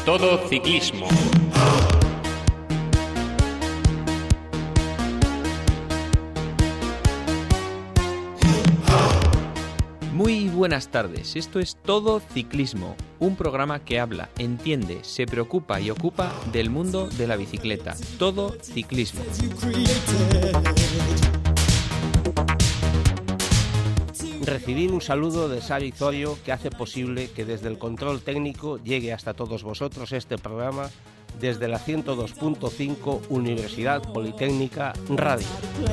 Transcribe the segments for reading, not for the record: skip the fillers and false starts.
Todo Ciclismo. Muy buenas tardes, esto es Todo Ciclismo, un programa que habla, entiende, se preocupa y ocupa del mundo de la bicicleta. Todo Ciclismo. Recibir un saludo de Sari Zorio, que hace posible que desde el control técnico llegue hasta todos vosotros este programa desde la 102.5 Universidad Politécnica Radio.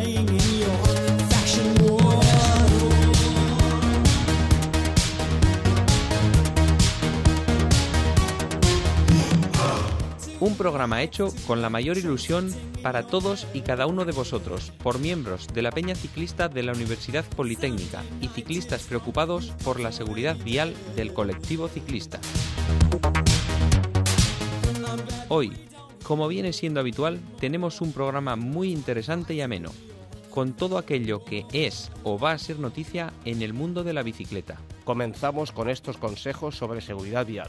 Un programa hecho con la mayor ilusión para todos y cada uno de vosotros, por miembros de la Peña Ciclista de la Universidad Politécnica y ciclistas preocupados por la seguridad vial del colectivo ciclista. Hoy, como viene siendo habitual, tenemos un programa muy interesante y ameno, con todo aquello que es o va a ser noticia en el mundo de la bicicleta. Comenzamos con estos consejos sobre seguridad vial.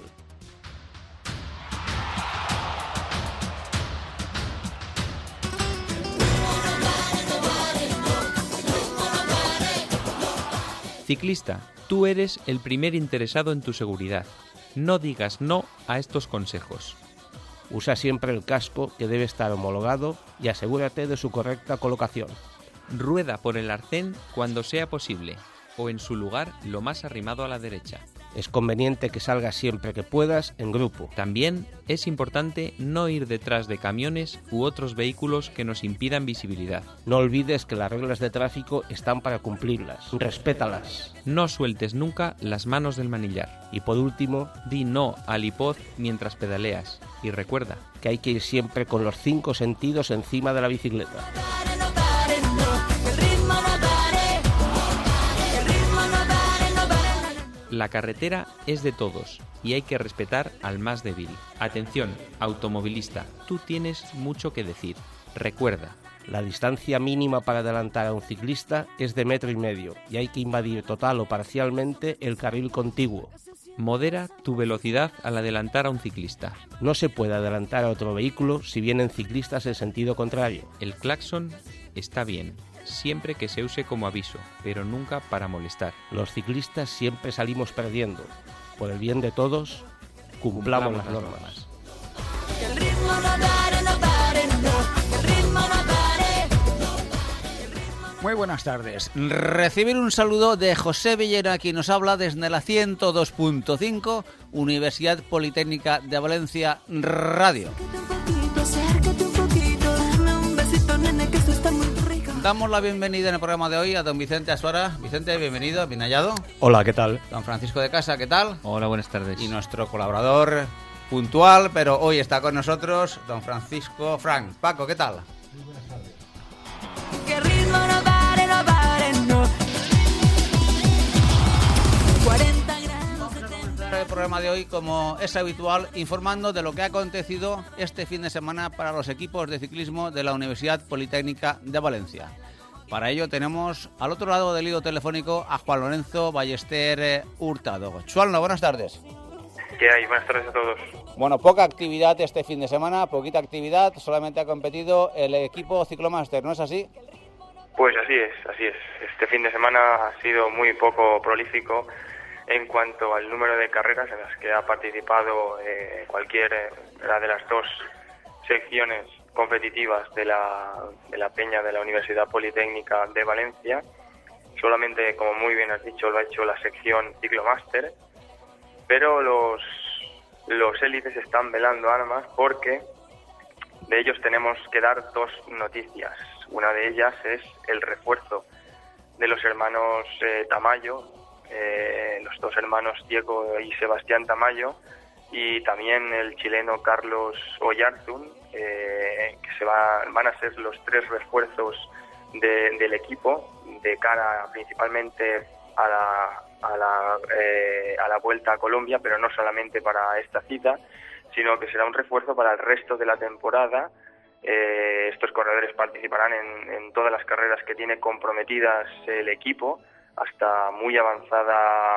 Ciclista, tú eres el primer interesado en tu seguridad. No digas no a estos consejos. Usa siempre el casco, que debe estar homologado, y asegúrate de su correcta colocación. Rueda por el arcén cuando sea posible, o en su lugar lo más arrimado a la derecha. Es conveniente que salgas siempre que puedas en grupo. También es importante no ir detrás de camiones u otros vehículos que nos impidan visibilidad. No olvides que las reglas de tráfico están para cumplirlas. Respétalas. No sueltes nunca las manos del manillar. Y por último, di no al hipoz mientras pedaleas. Y recuerda que hay que ir siempre con los 5 sentidos encima de la bicicleta. La carretera es de todos y hay que respetar al más débil. Atención, automovilista, tú tienes mucho que decir. Recuerda, la distancia mínima para adelantar a un ciclista es de 1,5 metros y hay que invadir total o parcialmente el carril contiguo. Modera tu velocidad al adelantar a un ciclista. No se puede adelantar a otro vehículo si vienen ciclistas en sentido contrario. El claxon está bien, siempre que se use como aviso, pero nunca para molestar. Los ciclistas siempre salimos perdiendo. Por el bien de todos, cumplamos las normas. Muy buenas tardes. Recibir un saludo de José Villena, quien nos habla desde la 102.5 Universidad Politécnica de Valencia Radio. Damos la bienvenida en el programa de hoy a don Vicente Asuara. Vicente, bienvenido, bien hallado. Hola, ¿qué tal? Don Francisco de Casa, ¿qué tal? Hola, buenas tardes. Y nuestro colaborador puntual, pero hoy está con nosotros, don Francisco Frank. Paco, ¿qué tal? Muy buenas tardes. Que ritmo no pare, no pare, no. 40 grados de temperatura. El programa de hoy, como es habitual, informando de lo que ha acontecido este fin de semana para los equipos de ciclismo de la Universidad Politécnica de Valencia. Para ello tenemos al otro lado del hilo telefónico a Juan Lorenzo Ballester Hurtado. Juan, buenas tardes. ¿Qué hay? Buenas tardes a todos. Bueno, poca actividad este fin de semana, poquita actividad, solamente ha competido el equipo Ciclomaster, ¿no es así? Pues así es, así es. Este fin de semana ha sido muy poco prolífico en cuanto al número de carreras en las que ha participado cualquiera de las dos secciones competitivas de la Peña de la Universidad Politécnica de Valencia. Solamente, como muy bien has dicho, lo ha hecho la sección Ciclomaster, pero los élites están velando armas porque de ellos tenemos que dar dos noticias. Una de ellas es el refuerzo de los hermanos Tamayo, los dos hermanos Diego y Sebastián Tamayo, y también el chileno Carlos Oyarzún, que van a ser los 3 refuerzos del equipo de cara principalmente a la Vuelta a Colombia, pero no solamente para esta cita, sino que será un refuerzo para el resto de la temporada. Estos corredores participarán en todas las carreras que tiene comprometidas el equipo hasta muy avanzada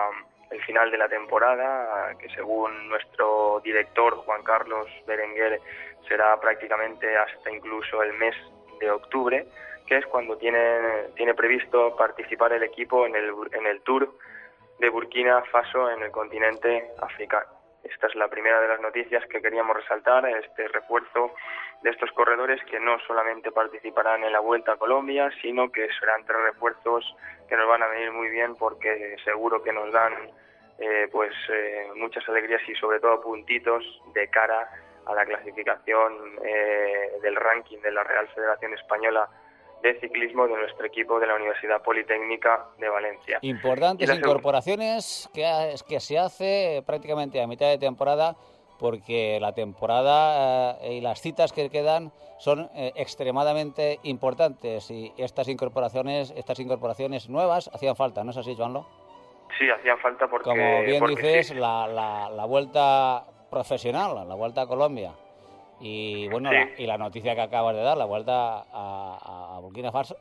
el final de la temporada, que según nuestro director Juan Carlos Berenguer será prácticamente hasta incluso el mes de octubre, que es cuando tiene previsto participar el equipo en el Tour de Burkina Faso en el continente africano. Esta es la primera de las noticias que queríamos resaltar, este refuerzo de estos corredores que no solamente participarán en la Vuelta a Colombia, sino que serán 3 refuerzos que nos van a venir muy bien porque seguro que nos dan muchas alegrías y sobre todo puntitos de cara a la clasificación del ranking de la Real Federación Española de Ciclismo de nuestro equipo de la Universidad Politécnica de Valencia. Importantes incorporaciones que se hace prácticamente a mitad de temporada, porque la temporada y las citas que quedan son extremadamente importantes, y estas incorporaciones nuevas hacían falta, ¿no es así, Joanlo? Sí, hacían falta porque... Como bien dices, sí. la vuelta profesional, la Vuelta a Colombia, y bueno, sí. y la noticia que acabas de dar, la Vuelta a Burkina Faso,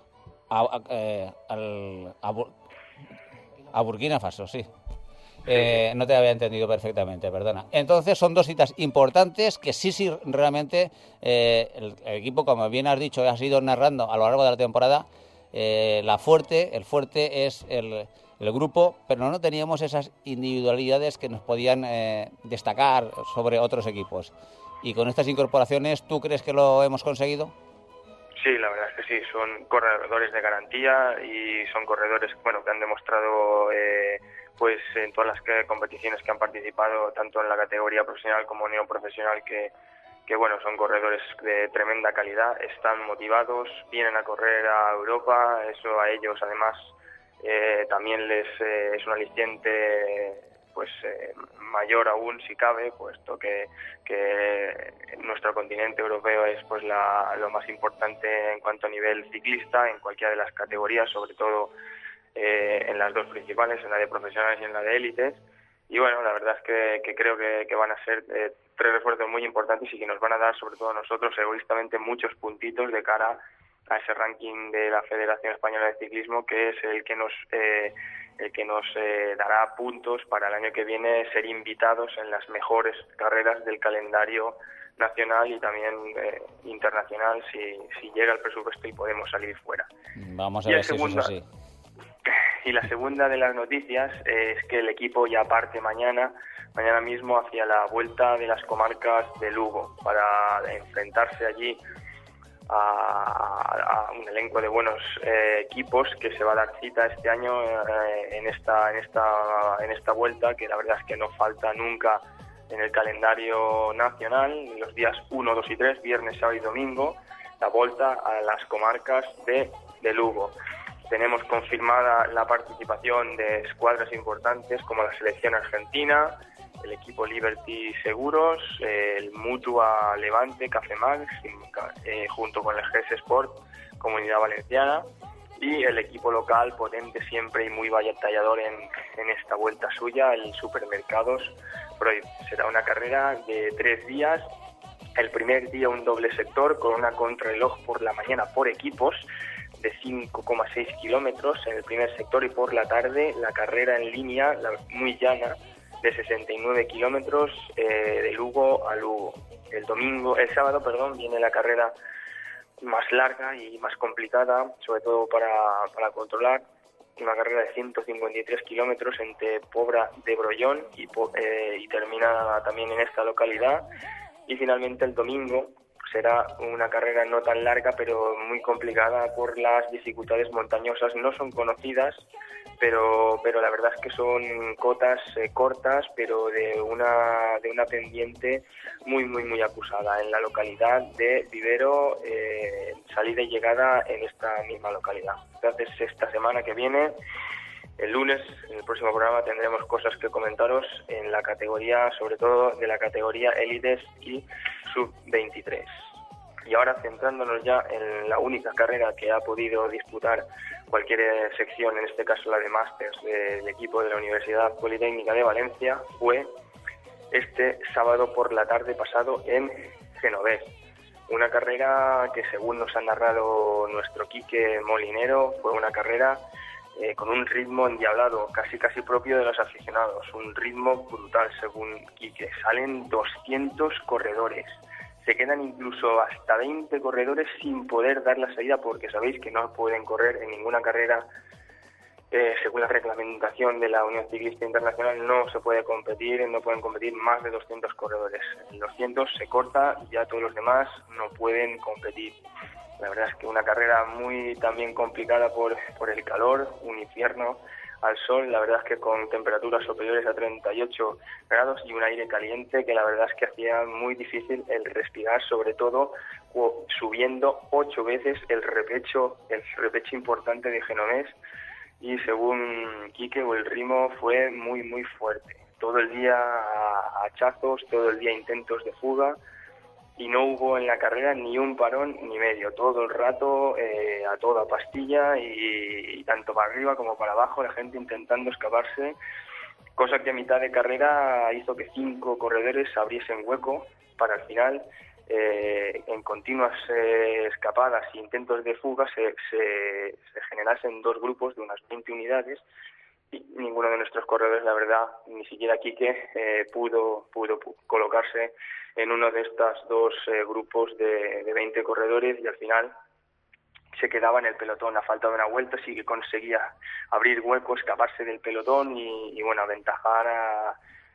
a Burkina Faso, sí. No te había entendido perfectamente, perdona. Entonces son 2 citas importantes que sí, realmente el equipo, como bien has dicho, has ido narrando a lo largo de la temporada, el fuerte es el grupo, pero no teníamos esas individualidades que nos podían destacar sobre otros equipos. Y con estas incorporaciones, ¿tú crees que lo hemos conseguido? Sí, la verdad es que sí, son corredores de garantía y son corredores que han demostrado en todas las competiciones que han participado, tanto en la categoría profesional como neoprofesional, que son corredores de tremenda calidad, están motivados, vienen a correr a Europa, eso a ellos además también les es un aliciente mayor aún si cabe, puesto que nuestro continente europeo es lo más importante en cuanto a nivel ciclista en cualquiera de las categorías, sobre todo en las 2 principales, en la de profesionales y en la de élites. Y bueno, la verdad es que creo que van a ser 3 refuerzos muy importantes y que nos van a dar, sobre todo a nosotros, egoístamente, muchos puntitos de cara a ese ranking de la Federación Española de Ciclismo, que es el que nos dará puntos para el año que viene ser invitados en las mejores carreras del calendario nacional y también internacional si llega el presupuesto y podemos salir fuera. Vamos a ver si eso es así. Y la segunda de las noticias es que el equipo ya parte mañana mismo hacia la Vuelta de las Comarcas de Lugo para enfrentarse allí a un elenco de buenos equipos que se va a dar cita este año en esta vuelta, que la verdad es que no falta nunca en el calendario nacional, los días 1, 2 y 3, viernes, sábado y domingo, la Vuelta a las Comarcas de Lugo. Tenemos confirmada la participación de escuadras importantes como la selección argentina, el equipo Liberty Seguros, el Mutua Levante, Cafemax, junto con el GS Sport, Comunidad Valenciana, y el equipo local potente siempre y muy batallador en esta vuelta suya, el Supermercados Freud. Será una carrera de 3 días. El primer día un doble sector con una contrarreloj por la mañana por equipos de 5,6 kilómetros en el primer sector, y por la tarde la carrera en línea, muy llana, de 69 kilómetros de Lugo a Lugo. El sábado, viene la carrera más larga y más complicada, sobre todo para controlar, una carrera de 153 kilómetros entre Pobra de Brollón y termina también en esta localidad. Y finalmente el domingo será una carrera no tan larga, pero muy complicada por las dificultades montañosas. No son conocidas, pero la verdad es que son cotas cortas, pero de una pendiente muy acusada en la localidad de Vivero, salida y llegada en esta misma localidad. Entonces, esta semana que viene, el lunes, en el próximo programa, tendremos cosas que comentaros en la categoría, sobre todo de la categoría élites y sub-23. Y ahora, centrándonos ya en la única carrera que ha podido disputar cualquier sección, en este caso la de Masters del equipo de la Universidad Politécnica de Valencia, fue este sábado por la tarde pasado en Genovés. Una carrera que, según nos ha narrado nuestro Quique Molinero, fue una carrera con un ritmo endiablado, casi propio de los aficionados, un ritmo brutal según Quique. Salen 200 corredores, se quedan incluso hasta 20 corredores sin poder dar la salida, porque sabéis que no pueden correr en ninguna carrera. Según la reglamentación de la Unión Ciclista Internacional, no se puede competir, no pueden competir más de 200 corredores. En 200 se corta y ya todos los demás no pueden competir. La verdad es que una carrera muy también complicada por el calor, un infierno al sol, la verdad es que con temperaturas superiores a 38 grados y un aire caliente que la verdad es que hacía muy difícil el respirar, sobre todo subiendo 8 veces el repecho importante de Genovés. Y según Quique, el ritmo fue muy fuerte. Todo el día hachazos, todo el día intentos de fuga, y no hubo en la carrera ni un parón ni medio. Todo el rato a toda pastilla y tanto para arriba como para abajo, la gente intentando escaparse, cosa que a mitad de carrera hizo que 5 corredores abriesen hueco para el final. En continuas escapadas e intentos de fuga se generasen 2 grupos de unas 20 unidades, y ninguno de nuestros corredores, la verdad, ni siquiera Quique, pudo colocarse en uno de estos 2 grupos de 20 corredores, y al final se quedaba en el pelotón. A falta de una vuelta sí que conseguía abrir hueco, escaparse del pelotón y bueno, aventajar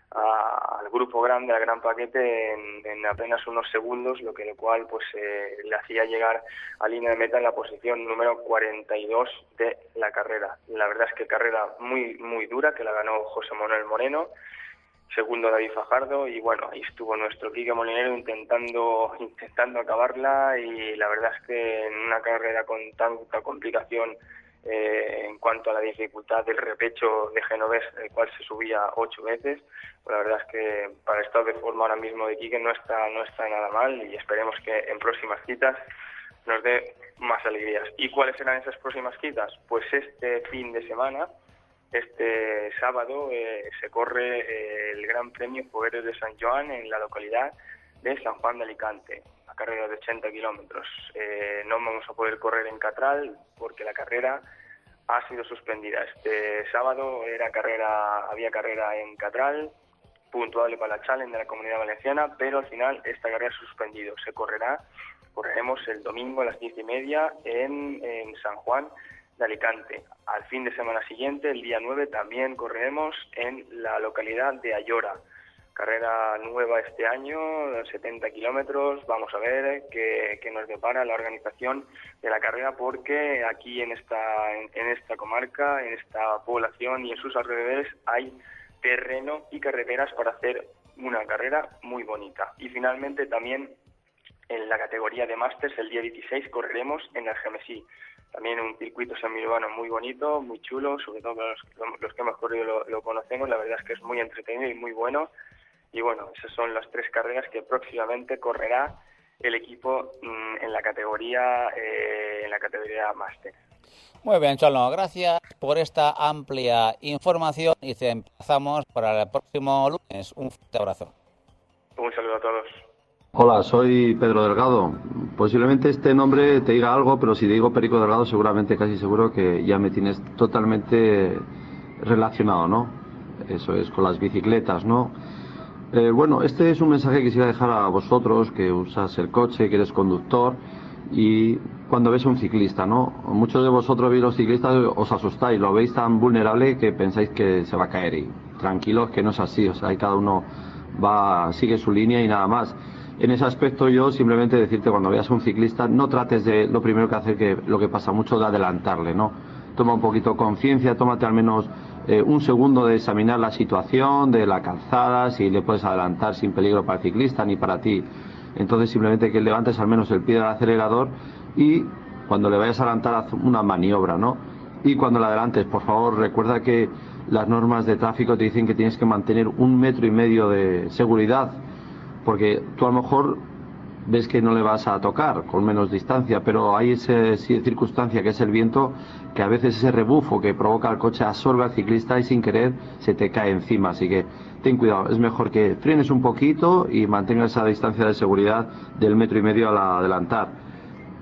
al grupo grande, al gran paquete, en apenas unos segundos, lo cual pues le hacía llegar a línea de meta en la posición número 42 de la carrera. La verdad es que carrera muy dura, que la ganó José Manuel Moreno, segundo David Fajardo, y bueno, ahí estuvo nuestro Quique Molinero intentando acabarla, y la verdad es que en una carrera con tanta complicación en cuanto a la dificultad del repecho de Genovés, el cual se subía 8 veces, pues la verdad es que para el estado de forma ahora mismo de Quique no está nada mal, y esperemos que en próximas citas nos dé más alegrías. ¿Y cuáles serán esas próximas citas? Pues este fin de semana, este sábado, se corre el Gran Premio Fogueres de San Joan en la localidad de San Juan de Alicante, una carrera de 80 kilómetros. No vamos a poder correr en Catral porque la carrera ha sido suspendida. Este sábado había carrera en Catral, puntuable para la Challenge de la Comunidad Valenciana, pero al final esta carrera se ha suspendido. Correremos el domingo a las 10:30 en San Juan de Alicante. Al fin de semana siguiente, el día 9, también correremos en la localidad de Ayora. Carrera nueva este año, 70 kilómetros. Vamos a ver qué nos depara la organización de la carrera, porque aquí en esta comarca, en esta población y en sus alrededores hay terreno y carreteras para hacer una carrera muy bonita. Y finalmente también en la categoría de Masters, el día 16, correremos en el Gemesí. También un circuito semiurbano muy bonito, muy chulo, sobre todo los que hemos corrido lo conocemos. La verdad es que es muy entretenido y muy bueno. Y bueno, esas son las 3 carreras que próximamente correrá el equipo en la categoría Máster. Muy bien, Cholo, gracias por esta amplia información y te empezamos para el próximo lunes. Un fuerte abrazo. Un saludo a todos. Hola, soy Pedro Delgado. Posiblemente este nombre te diga algo, pero si te digo Perico Delgado, seguramente, casi seguro que ya me tienes totalmente relacionado, ¿no? Eso es, con las bicicletas, ¿no? Bueno, este es un mensaje que quisiera dejar a vosotros, que usas el coche, que eres conductor, y cuando ves a un ciclista, ¿no? Muchos de vosotros veis los ciclistas, os asustáis, lo veis tan vulnerable que pensáis que se va a caer, y tranquilos, que no es así. O sea, ahí cada uno sigue su línea y nada más. En ese aspecto yo simplemente decirte, cuando veas a un ciclista, no trates de, lo primero que hacer, que lo que pasa mucho, de adelantarle, ¿no? Toma un poquito conciencia, tómate al menos un segundo de examinar la situación de la calzada, si le puedes adelantar sin peligro para el ciclista ni para ti. Entonces simplemente que levantes al menos el pie del acelerador, y cuando le vayas a adelantar haz una maniobra, ¿no? Y cuando le adelantes, por favor, recuerda que las normas de tráfico te dicen que tienes que mantener 1,5 metros de seguridad, porque tú a lo mejor ves que no le vas a tocar con menos distancia, pero hay esa circunstancia que es el viento, que a veces ese rebufo que provoca el coche absorbe al ciclista y sin querer se te cae encima. Así que ten cuidado, es mejor que frenes un poquito y mantengas esa distancia de seguridad del 1,5 metros al adelantar.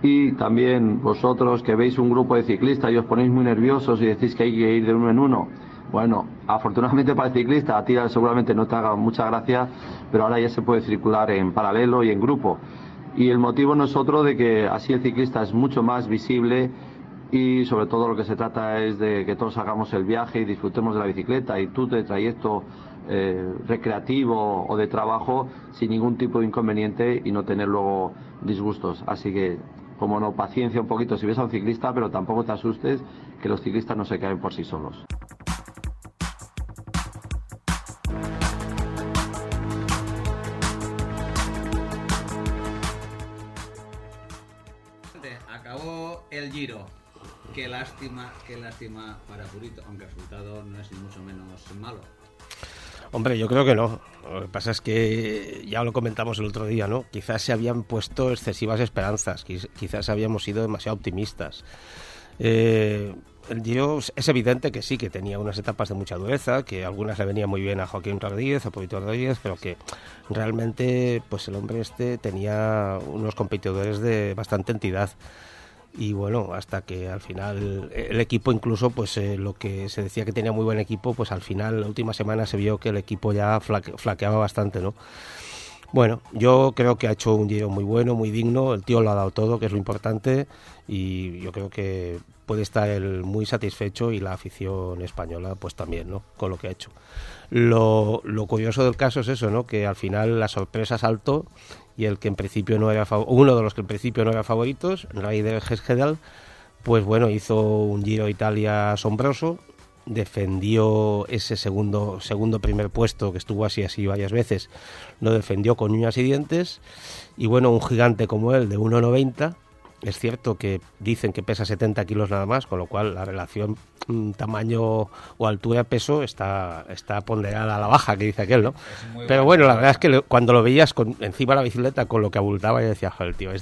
Y también vosotros que veis un grupo de ciclistas y os ponéis muy nerviosos y decís que hay que ir de uno en uno. Bueno, afortunadamente para el ciclista, a ti seguramente no te haga mucha gracia, pero ahora ya se puede circular en paralelo y en grupo. Y el motivo no es otro de que así el ciclista es mucho más visible y sobre todo lo que se trata es de que todos hagamos el viaje y disfrutemos de la bicicleta y tú de trayecto recreativo o de trabajo sin ningún tipo de inconveniente y no tener luego disgustos. Así que, como no, paciencia un poquito si ves a un ciclista, pero tampoco te asustes que los ciclistas no se caen por sí solos. Acabó el Giro. Qué lástima para Purito, aunque el resultado no es ni mucho menos malo. Hombre, yo creo que no. Lo que pasa es que ya lo comentamos el otro día, ¿no? Quizás se habían puesto excesivas esperanzas, quizás habíamos sido demasiado optimistas. El Giro es evidente que sí, que tenía unas etapas de mucha dureza, que algunas le venían muy bien a Joaquín Rodríguez, a Purito Rodríguez, pero que realmente pues el hombre tenía unos competidores de bastante entidad. Y bueno, hasta que al final el equipo incluso, pues lo que se decía que tenía muy buen equipo, pues al final la última semana se vio que el equipo ya flaqueaba bastante, ¿no? Bueno, yo creo que ha hecho un Giro muy bueno, muy digno, el tío lo ha dado todo, que es lo importante, y yo creo que puede estar él muy satisfecho y la afición española pues también, ¿no? Con lo que ha hecho. Lo curioso del caso es eso, ¿no? Que al final la sorpresa saltó y el que en principio no era uno de los que en principio no era favoritos, Ryder Hesjedal, pues bueno, hizo un Giro Italia asombroso, defendió ese segundo primer puesto que estuvo así varias veces, lo defendió con uñas y dientes, y bueno, un gigante como él de 1,90, es cierto que dicen que pesa 70 kilos nada más, con lo cual la relación tamaño o altura-peso está ponderada a la baja, que dice aquel, ¿no? Pero bueno, la verdad es que cuando lo veías encima de la bicicleta con lo que abultaba, yo decía, joder, tío,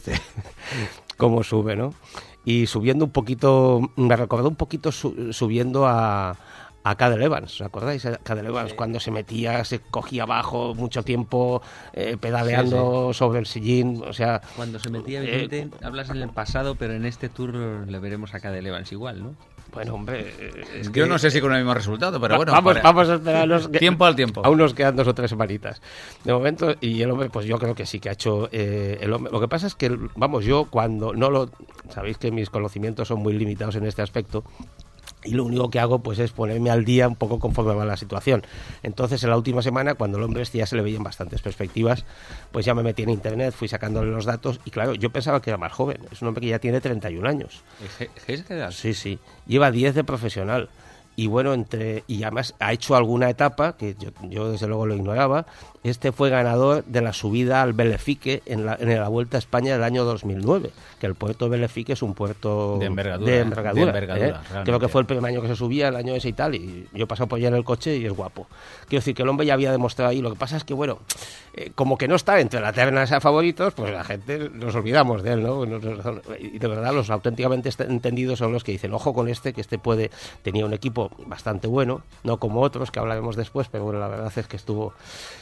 cómo sube, ¿no? Y subiendo un poquito, me recordó un poquito subiendo a Cadel Evans, ¿os acordáis? Cadel Evans, sí. Cuando se metía, se cogía abajo mucho tiempo pedaleando sobre el sillín, o sea... Cuando se metía, evidente, hablas en el pasado, pero en este tour le veremos a Cadel Evans igual, ¿no? Bueno, hombre... Yo no sé si con el mismo resultado, pero bueno... Vamos a esperarnos... tiempo al tiempo. Aún nos quedan 2 o 3 semanitas. De momento, y el hombre, pues yo creo que sí que ha hecho... el hombre. Lo que pasa es que, yo cuando no lo... Sabéis que mis conocimientos son muy limitados en este aspecto, y lo único que hago pues es ponerme al día un poco conforme va la situación. Entonces en la última semana, cuando el hombre ya se le veían bastantes perspectivas, pues ya me metí en internet, fui sacándole los datos y claro, yo pensaba que era más joven. Es un hombre que ya tiene 31 años. ¿Es qué edad? Sí, lleva 10 de profesional. Y bueno, y además ha hecho alguna etapa que yo desde luego lo ignoraba. Este fue ganador de la subida al Belefique en la Vuelta a España del año 2009, que el puerto de Belefique es un puerto de envergadura. Creo que fue el primer año que se subía, el año ese y tal, y yo he pasado por allá en el coche y es guapo. Quiero decir que el hombre ya había demostrado ahí. Lo que pasa es que, bueno, como que no está entre la terna de favoritos, pues la gente nos olvidamos de él, ¿no? Y de verdad los auténticamente entendidos son los que dicen, ojo con que tenía un equipo bastante bueno, no como otros que hablaremos después, pero bueno, la verdad es que estuvo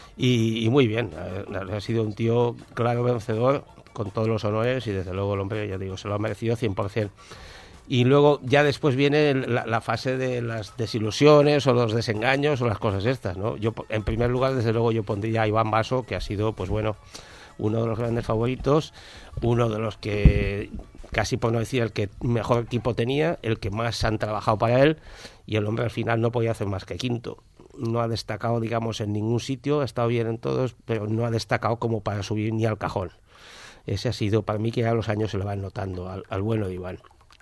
y muy bien. Ha sido un tío claro vencedor, con todos los honores, y desde luego el hombre, ya digo, se lo ha merecido 100%. Y luego ya después viene la fase de las desilusiones o los desengaños o las cosas estas, ¿no? Yo, en primer lugar, desde luego yo pondría a Iván Basso, que ha sido, pues bueno, uno de los grandes favoritos, uno de los que, casi por no decir el que mejor equipo tenía, el que más han trabajado para él, y el hombre al final no podía hacer más que quinto. No ha destacado, digamos, en ningún sitio, ha estado bien en todos, pero no ha destacado como para subir ni al cajón. Ese ha sido, para mí, que ya los años se le van notando al bueno de Iván.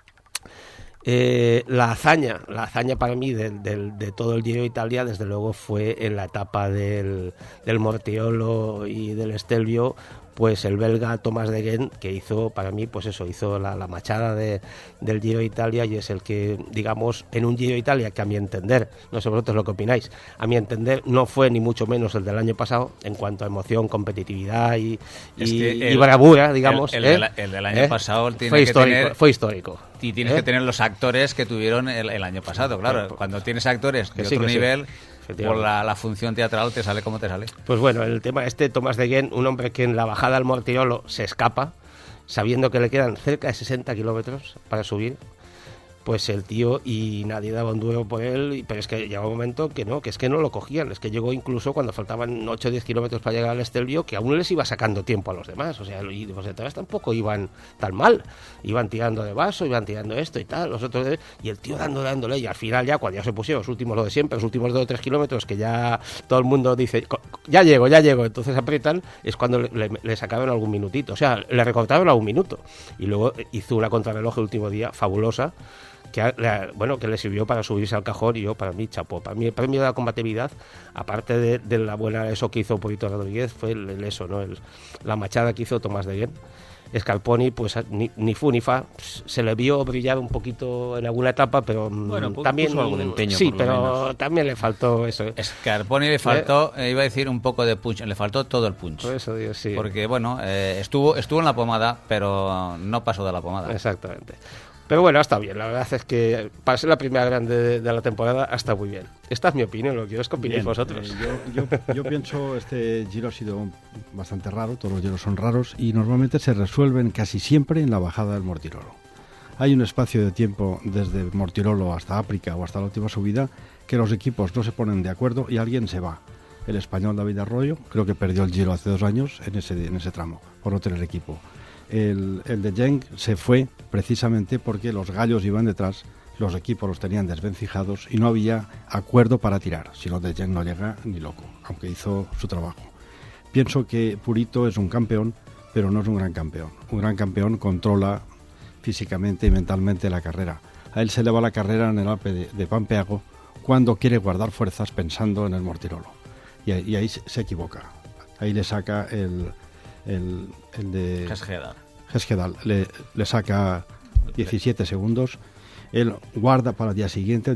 La hazaña para mí de todo el Giro de Italia, desde luego, fue en la etapa del Mortiolo y del Stelvio, pues el belga Thomas de Gendt, que hizo, para mí, pues eso, hizo la machada del Giro de Italia, y es el que, digamos, en un Giro de Italia que, a mi entender, no sé vosotros lo que opináis, a mi entender no fue ni mucho menos el del año pasado en cuanto a emoción, competitividad y bravura, digamos. El del año pasado fue histórico. Y tienes que tener los actores que tuvieron el año pasado, claro. Cuando tienes actores de otro nivel, por la función teatral te sale como te sale. Pues bueno, el tema Thomas de Gendt, un hombre que en la bajada al Mortiolo se escapa, sabiendo que le quedan cerca de 60 kilómetros para subir, pues el tío, y nadie daba un duro por él, pero es que llegó un momento que es que no lo cogían, es que llegó incluso cuando faltaban 8 o 10 kilómetros para llegar al Estelvio, que aún les iba sacando tiempo a los demás, o sea, y los detrás tampoco iban tan mal, iban tirando de vaso, iban tirando esto y tal, los otros, y el tío dándole, y al final ya, cuando ya se pusieron los últimos, lo de siempre, los últimos 2 o 3 kilómetros, que ya todo el mundo dice, ya llego, entonces aprietan, es cuando le sacaban algún minutito, o sea, le recortaron algún minuto, y luego hizo una contrarreloj el último día, fabulosa, que le sirvió para subirse al cajón, y yo, para mí, chapó. Para mí el premio de la combatividad, aparte de la buena eso que hizo Purito Rodríguez, fue la machada que hizo Tomás de Guén. Scarponi, pues ni fu ni fa, se le vio brillar un poquito en alguna etapa, pero también puso algo de empeño, sí, por lo pero menos. También le faltó eso. Scarponi le faltó, iba a decir un poco de punch, le faltó todo el punch. Por eso digo, sí. Porque bueno, estuvo en la pomada, pero no pasó de la pomada. Exactamente. Pero bueno, está bien, la verdad es que para ser la primera grande de la temporada está muy bien. Esta es mi opinión, lo que os opinéis vosotros. Yo pienso este Giro ha sido bastante raro, todos los giros son raros y normalmente se resuelven casi siempre en la bajada del Mortirolo. Hay un espacio de tiempo desde Mortirolo hasta África o hasta la última subida que los equipos no se ponen de acuerdo y alguien se va. El español David Arroyo creo que perdió el Giro hace 2 años en ese tramo por no tener equipo. El de Genk se fue precisamente porque los gallos iban detrás, los equipos los tenían desvencijados y no había acuerdo para tirar. Si no, de Genk no llega ni loco, aunque hizo su trabajo. Pienso que Purito es un campeón, pero no es un gran campeón. Un gran campeón controla físicamente y mentalmente la carrera. A él se le va la carrera en el Alpe de Pampeago cuando quiere guardar fuerzas pensando en el Mortirolo. Y ahí se equivoca. Ahí le saca el de Hesjedal le saca 17 segundos. Él guarda para el día siguiente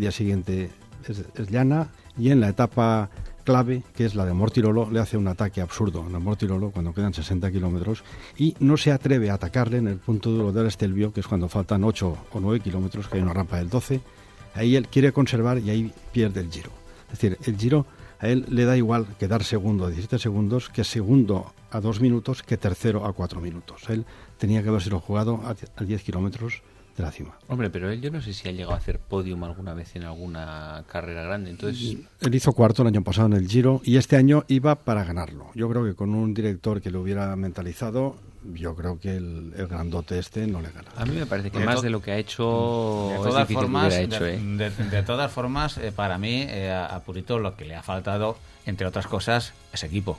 es llana, y en la etapa clave, que es la de Mortirolo, le hace un ataque absurdo en el Mortirolo cuando quedan 60 kilómetros y no se atreve a atacarle en el punto duro del Estelvio, que es cuando faltan 8 o 9 kilómetros, que hay una rampa del 12. Ahí él quiere conservar y ahí pierde el Giro. Es decir, el Giro a él le da igual quedar segundo a 17 segundos que segundo a 2 minutos que tercero a 4 minutos. Él tenía que haberse jugado a 10 kilómetros de la cima. Hombre, pero él yo no sé si ha llegado a hacer podium alguna vez en alguna carrera grande. Entonces, él hizo cuarto el año pasado en el Giro y este año iba para ganarlo. Yo creo que con un director que lo hubiera mentalizado, yo creo que el grandote este no le gana. A mí me parece que más de lo que ha hecho de todas formas, para mí a Purito lo que le ha faltado, entre otras cosas, es equipo.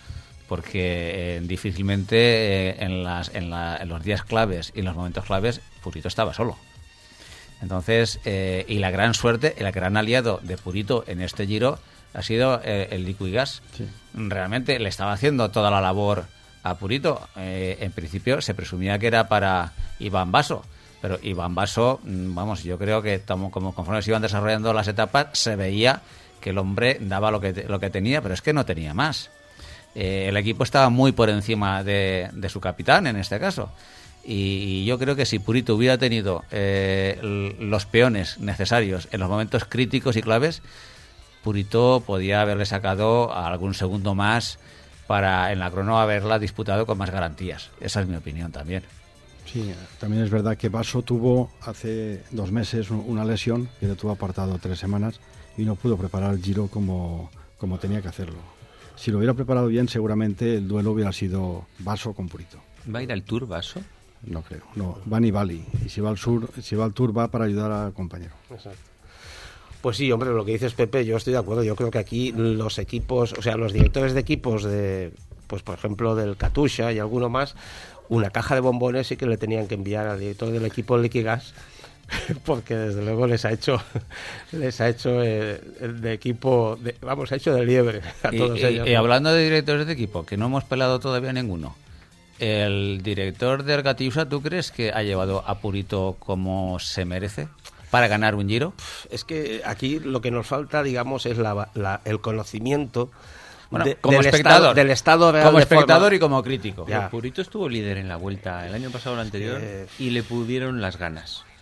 Porque difícilmente en los días claves y en los momentos claves Purito estaba solo. Entonces, y la gran suerte, el gran aliado de Purito en este Giro ha sido el Liquigas. Sí. Realmente le estaba haciendo toda la labor a Purito. En principio se presumía que era para Iván Basso, pero Iván Basso, vamos, yo creo que conforme se iban desarrollando las etapas se veía que el hombre daba lo que tenía, pero es que no tenía más. El equipo estaba muy por encima de su capitán en este caso, y yo creo que si Purito hubiera tenido los peones necesarios en los momentos críticos y claves, Purito podía haberle sacado a algún segundo más para en la crono haberla disputado con más garantías. Esa es mi opinión también. Sí, también es verdad que Basso tuvo hace 2 meses una lesión que le tuvo apartado 3 semanas y no pudo preparar el Giro como tenía que hacerlo. Si lo hubiera preparado bien, seguramente el duelo hubiera sido Basso con Purito. ¿Va a ir al Tour Basso? No creo, no, va ni Bali. Y si va al Tour va para ayudar al compañero. Exacto. Pues sí, hombre, lo que dices, Pepe, yo estoy de acuerdo. Yo creo que aquí los equipos, o sea, los directores de equipos pues por ejemplo del Katusha y alguno más, una caja de bombones sí que le tenían que enviar al director del equipo Liquigas, porque desde luego les ha hecho de equipo, ha hecho de liebre a todos ellos. Y hablando de directores de equipo, que no hemos pelado todavía ninguno, ¿el director del Katusha tú crees que ha llevado a Purito como se merece para ganar un Giro? Es que aquí lo que nos falta, digamos, es el conocimiento. Bueno, como espectador, del estado real, como espectador y como crítico. Ya. Purito estuvo líder en la Vuelta el año pasado o el anterior y le pudieron las ganas.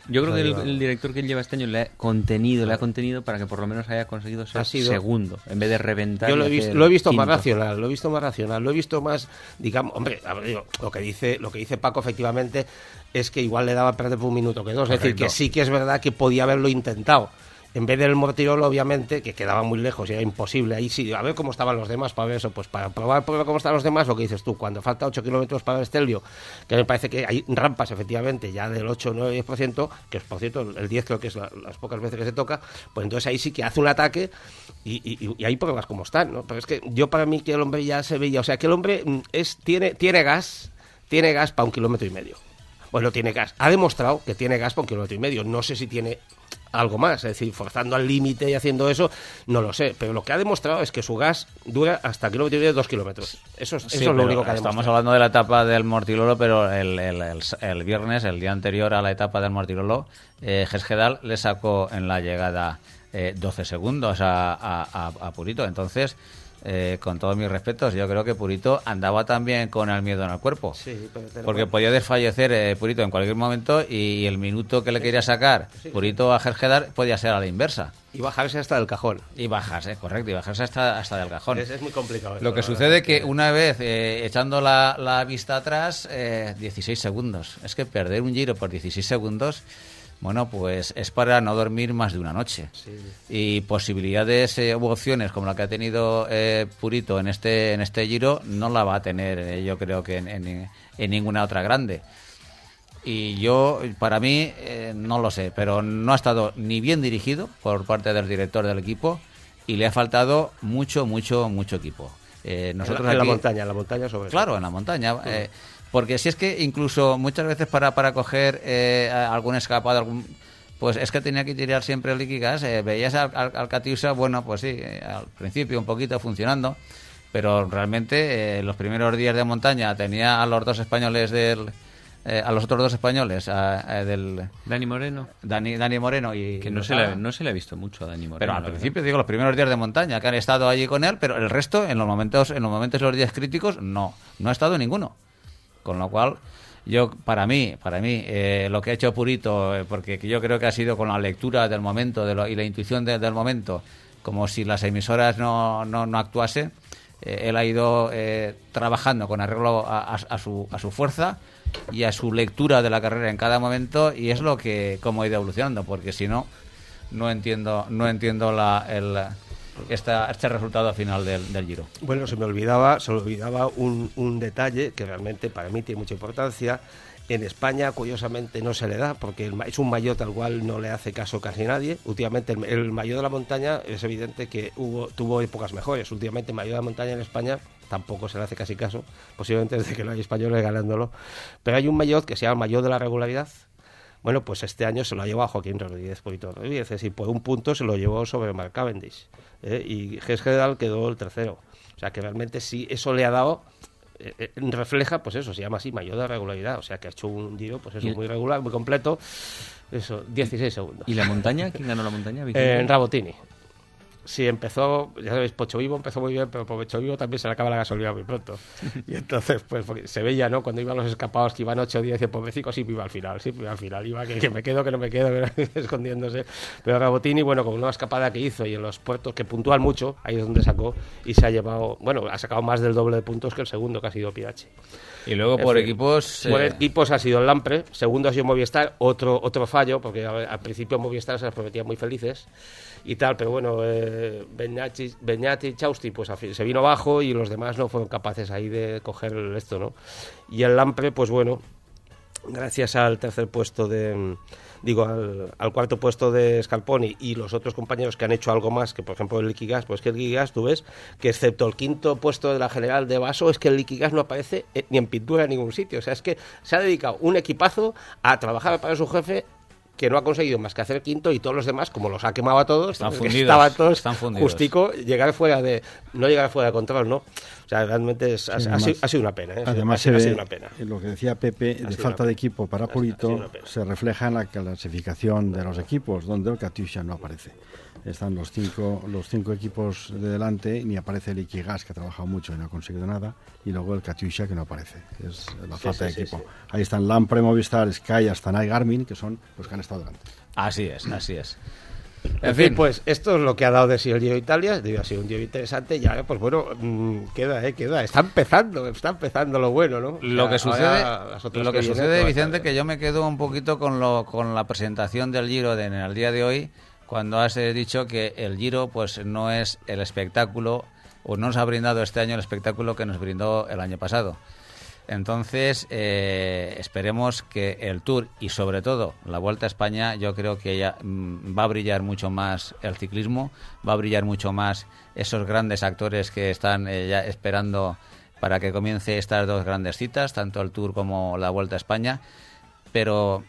Yo creo que el director que lleva este año le ha contenido para que por lo menos haya conseguido ser segundo, en vez de reventar. Yo lo he visto más racional, lo he visto más, digamos, hombre, lo que dice Paco efectivamente es que igual le daba a perder por un minuto que dos, es decir, que sí que es verdad que podía haberlo intentado. En vez del Mortirolo, obviamente, que quedaba muy lejos y era imposible. Ahí sí, a ver cómo estaban los demás para ver eso. Pues para probar cómo están los demás, lo que dices tú, cuando falta 8 kilómetros para el Stelvio, que me parece que hay rampas, efectivamente, ya del 8, 9, 10%, que por cierto, el 10 creo que es las pocas veces que se toca, pues entonces ahí sí que hace un ataque y ahí pruebas cómo están, ¿no? Pero es que yo, para mí, que el hombre ya se veía, o sea, que el hombre tiene gas para 1,5 kilómetros. Bueno, tiene gas. Ha demostrado que tiene gas para 1,5 kilómetros. No sé si tiene algo más, es decir, forzando al límite y haciendo eso, no lo sé, pero lo que ha demostrado es que su gas dura hasta 2 kilómetros. Eso es lo único que ha demostrado. Estamos hablando de la etapa del Mortirolo, pero el viernes, el día anterior a la etapa del Mortirolo, Geskedal le sacó en la llegada 12 segundos a Purito. Entonces, con todos mis respetos, yo creo que Purito andaba también con el miedo en el cuerpo. Sí, porque podía desfallecer Purito en cualquier momento y el minuto que le quería sacar Purito a Geskedal podía ser a la inversa. Y bajarse hasta del cajón. Correcto, y bajarse hasta del cajón. Es muy complicado. Lo que sucede es que una vez echando la vista atrás, 16 segundos. Es que perder un Giro por 16 segundos... Bueno, pues es para no dormir más de una noche. Sí. Y posibilidades u opciones como la que ha tenido Purito en este Giro no la va a tener, yo creo que en ninguna otra grande. Y yo, para mí, no lo sé, pero no ha estado ni bien dirigido por parte del director del equipo y le ha faltado mucho equipo. Nosotros en la montaña sobre todo. Claro, en la montaña. Porque si es que incluso muchas veces para coger algún escapado, pues es que tenía que tirar siempre el Liquigas. Veías al Katusha, bueno, pues sí, al principio un poquito funcionando, pero realmente los primeros días de montaña tenía a los otros dos españoles del Dani Moreno. Dani Moreno y que no se le ha visto mucho a Dani Moreno. Pero al principio, digo, los primeros días de montaña que han estado allí con él, pero el resto en los momentos los días críticos no ha estado ninguno. Con lo cual, para mí, lo que ha hecho Purito, porque yo creo que ha sido con la lectura del momento y la intuición del momento, como si las emisoras no actuasen, él ha ido trabajando con arreglo a su fuerza y a su lectura de la carrera en cada momento, y es cómo ha ido evolucionando, porque si no entiendo este resultado final del Giro. Bueno, se me olvidaba un detalle que realmente para mí tiene mucha importancia. En España, curiosamente, no se le da, porque es un maillot al cual no le hace caso casi nadie. Últimamente, el maillot de la montaña es evidente que tuvo épocas mejores. Últimamente, el maillot de la montaña en España tampoco se le hace casi caso, posiblemente desde que no hay españoles ganándolo. Pero hay un maillot que se llama maillot de la regularidad. Bueno, pues este año se lo ha llevado Joaquín Rodríguez, es decir, por un punto se lo llevó sobre Mark Cavendish, y Geskedal quedó el tercero. O sea que realmente sí, eso le ha dado, refleja, pues eso, se llama así, maillot de regularidad, o sea que ha hecho un Giro, pues eso, muy regular, muy completo, eso, 16 segundos. ¿Y la montaña? ¿Quién ganó la montaña? Rabotini. Sí, empezó, ya sabéis, Pocho Vivo empezó muy bien, pero por Pocho Vivo también se le acaba la gasolina muy pronto. Y entonces, pues se veía, ¿no? Cuando iban los escapados que iban 8 o 10, pobrecito, sí, iba al final, iba que me quedo, que no me quedo, escondiéndose. Pero Rabotini, bueno, con una escapada que hizo y en los puertos que puntúan mucho, ahí es donde sacó y se ha llevado, bueno, ha sacado más del doble de puntos que el segundo, que ha sido Piachi. Y luego por equipos... Por equipos ha sido el Lampre, segundo ha sido Movistar, otro fallo, porque al principio Movistar se las prometía muy felices y tal, pero bueno, Beñat y Chausti pues se vino abajo y los demás no fueron capaces ahí de coger esto, ¿no? Y el Lampre, pues bueno, gracias al tercer puesto al cuarto puesto de Scalponi y los otros compañeros que han hecho algo más, que por ejemplo el Liquigas, pues que el Liquigas, tú ves que excepto el quinto puesto de la general de Vaso, es que el Liquigas no aparece ni en pintura en ningún sitio. O sea, es que se ha dedicado un equipazo a trabajar para su jefe, que no ha conseguido más que hacer quinto, y todos los demás, como los ha quemado a todos, estaban todos justico, no llegar fuera de control, ¿no? O sea, realmente ha sido una pena. Además se ve, una pena. Lo que decía Pepe, de falta de equipo para Purito, se refleja en la clasificación de los equipos, donde el Katusha no aparece. Están los cinco equipos de delante, ni aparece el Ikigas, que ha trabajado mucho y no ha conseguido nada, y luego el Katyusha, que no aparece. Es la falta de equipo. Sí. Ahí están Lampre, Movistar, Sky, Astana y Garmin, que son los que han estado delante. Así es. En fin, pues esto es lo que ha dado de sí el Giro de Italia. Debe haber sido un Giro interesante. Ya, pues bueno, queda. Está empezando lo bueno, ¿no? Lo que sucede, Vicente, que yo me quedo un poquito con la presentación del Giro en el día de hoy, cuando has dicho que el Giro pues no es el espectáculo, o no nos ha brindado este año el espectáculo que nos brindó el año pasado. Entonces, esperemos que el Tour y sobre todo la Vuelta a España, yo creo que ya va a brillar mucho más el ciclismo, va a brillar mucho más esos grandes actores que están ya esperando para que comience estas dos grandes citas, tanto el Tour como la Vuelta a España. Pero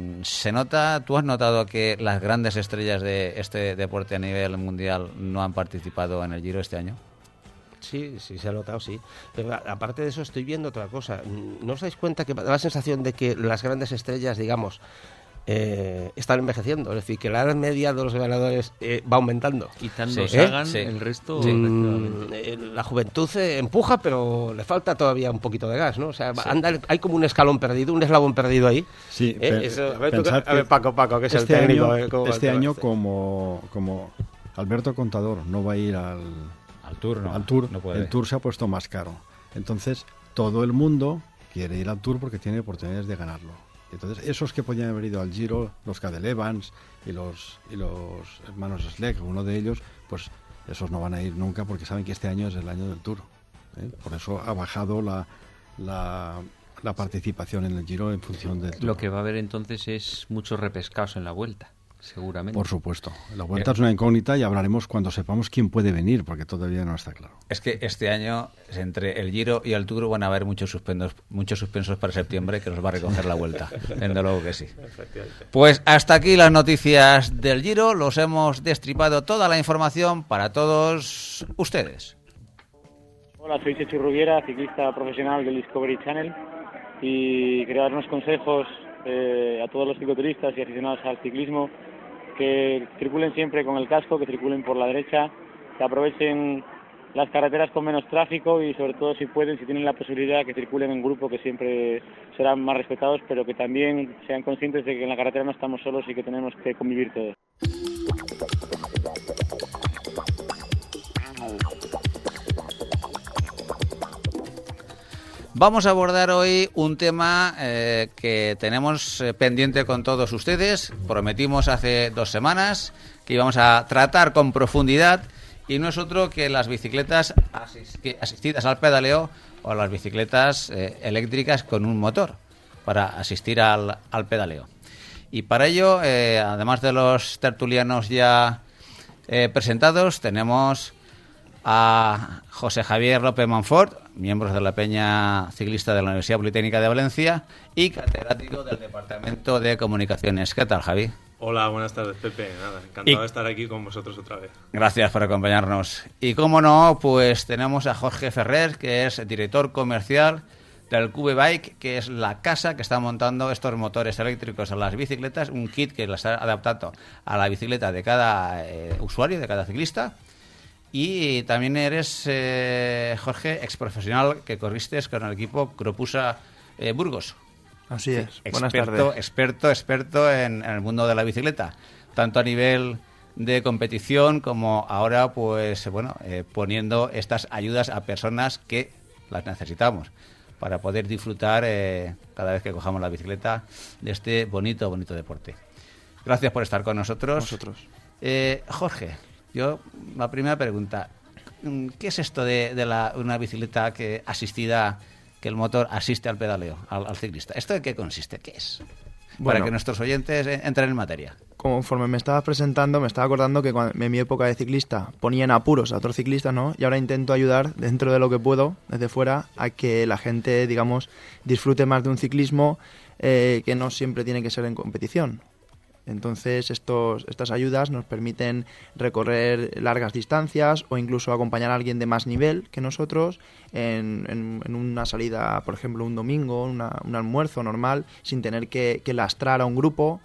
¿tú has notado que las grandes estrellas de este deporte a nivel mundial no han participado en el Giro este año? Sí, se ha notado, sí. Pero aparte de eso estoy viendo otra cosa. ¿No os dais cuenta que da la sensación de que las grandes estrellas, digamos, están envejeciendo? Es decir, que la edad media de los ganadores va aumentando. Quitando Sagan, el resto... Sí. La juventud empuja, pero le falta todavía un poquito de gas, ¿no? O sea, hay como un eslabón perdido ahí. Sí, a ver, Paco, que es este el técnico. Este año, como Alberto Contador no va a ir al Tour, no puede. El Tour se ha puesto más caro. Entonces, todo el mundo quiere ir al Tour porque tiene oportunidades de ganarlo. Entonces, esos que podían haber ido al Giro, los Cadel Evans y los hermanos Schleck, uno de ellos, pues esos no van a ir nunca porque saben que este año es el año del Tour. Por eso ha bajado la participación en el Giro en función del Tour. Lo que va a haber entonces es muchos repescados en la Vuelta. Seguramente. Por supuesto. La Vuelta es una incógnita y hablaremos cuando sepamos quién puede venir, porque todavía no está claro. Es que este año, entre el Giro y el Tour, van a haber muchos suspensos para septiembre que nos va a recoger la Vuelta. Desde luego que sí. Pues hasta aquí las noticias del Giro. Los hemos destripado toda la información para todos ustedes. Hola, soy Chechu Rubiera, ciclista profesional del Discovery Channel, y quería dar unos consejos a todos los cicloturistas y aficionados al ciclismo: que circulen siempre con el casco, que circulen por la derecha, que aprovechen las carreteras con menos tráfico y sobre todo, si pueden, si tienen la posibilidad, que circulen en grupo, que siempre serán más respetados, pero que también sean conscientes de que en la carretera no estamos solos y que tenemos que convivir todos. Vamos a abordar hoy un tema que tenemos pendiente con todos ustedes. Prometimos hace 2 semanas que íbamos a tratar con profundidad, y no es otro que las bicicletas asistidas al pedaleo o las bicicletas eléctricas con un motor para asistir al pedaleo. Y para ello, además de los tertulianos ya presentados, tenemos a José Javier López Monfort, miembro de la Peña Ciclista de la Universidad Politécnica de Valencia y catedrático del Departamento de Comunicaciones. ¿Qué tal, Javi? Hola, buenas tardes, Pepe. Nada, encantado de estar aquí con vosotros otra vez. Gracias por acompañarnos. Y cómo no, pues tenemos a Jorge Ferrer, que es director comercial del Cube Bike, que es la casa que está montando estos motores eléctricos a las bicicletas, un kit que las ha adaptado a la bicicleta de cada usuario, de cada ciclista. Y también eres, Jorge, exprofesional que corriste con el equipo Cropusa Burgos. Así es. Sí, buenas tardes. Experto en el mundo de la bicicleta, tanto a nivel de competición como ahora, pues bueno, poniendo estas ayudas a personas que las necesitamos para poder disfrutar cada vez que cojamos la bicicleta de este bonito deporte. Gracias por estar con nosotros. Jorge, la primera pregunta: ¿qué es esto de una bicicleta asistida, que el motor asiste al pedaleo, al ciclista? ¿Esto de qué consiste? ¿Qué es? Para que nuestros oyentes entren en materia. Conforme me estabas presentando, me estaba acordando que en mi época de ciclista ponían apuros a otros ciclistas, ¿no? Y ahora intento ayudar, dentro de lo que puedo, desde fuera, a que la gente, digamos, disfrute más de un ciclismo que no siempre tiene que ser en competición. Entonces, estas ayudas nos permiten recorrer largas distancias o incluso acompañar a alguien de más nivel que nosotros en una salida, por ejemplo, un domingo, un almuerzo normal, sin tener que lastrar a un grupo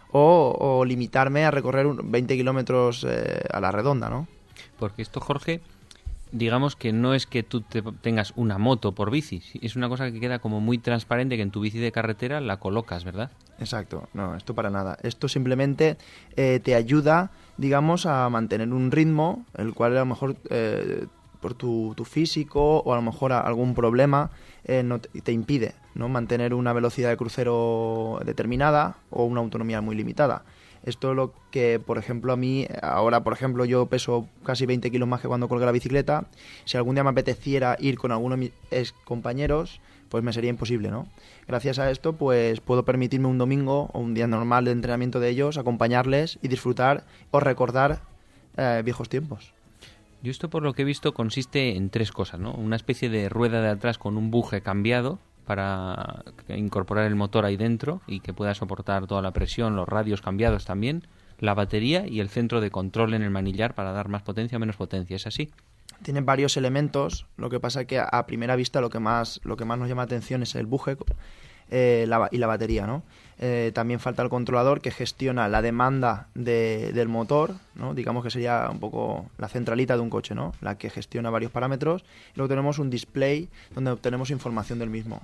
o limitarme a recorrer 20 kilómetros a la redonda, ¿no? Porque esto, Jorge, digamos que no es que tú tengas una moto por bici, es una cosa que queda como muy transparente, que en tu bici de carretera la colocas, ¿verdad? Exacto, no, esto para nada. Esto simplemente te ayuda, digamos, a mantener un ritmo, el cual a lo mejor por tu físico o a lo mejor algún problema no te impide, ¿no?, mantener una velocidad de crucero determinada o una autonomía muy limitada. Esto es lo que, por ejemplo, a mí, ahora, por ejemplo, yo peso casi 20 kilos más que cuando colgué la bicicleta. Si algún día me apeteciera ir con alguno de mis ex compañeros, pues me sería imposible, ¿no? Gracias a esto, pues puedo permitirme un domingo o un día normal de entrenamiento de ellos, acompañarles y disfrutar o recordar viejos tiempos. Yo esto, por lo que he visto, consiste en 3 cosas, ¿no? Una especie de rueda de atrás con un buje cambiado para incorporar el motor ahí dentro y que pueda soportar toda la presión, los radios cambiados también, la batería y el centro de control en el manillar para dar más potencia o menos potencia. ¿Es así? Tiene varios elementos, lo que pasa es que a primera vista lo que más nos llama la atención es el buje y la batería, ¿no? También falta el controlador que gestiona la demanda del motor, ¿no? Digamos que sería un poco la centralita de un coche, ¿no?, la que gestiona varios parámetros. Y luego tenemos un display donde obtenemos información del mismo.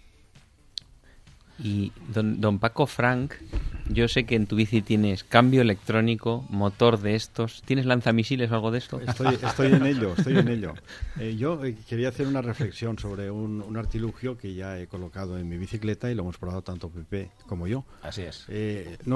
Y don Paco Frank, yo sé que en tu bici tienes cambio electrónico, motor de estos. ¿Tienes lanzamisiles o algo de esto? Estoy en ello. Yo quería hacer una reflexión sobre un artilugio que ya he colocado en mi bicicleta y lo hemos probado tanto Pepe como yo. Así es. No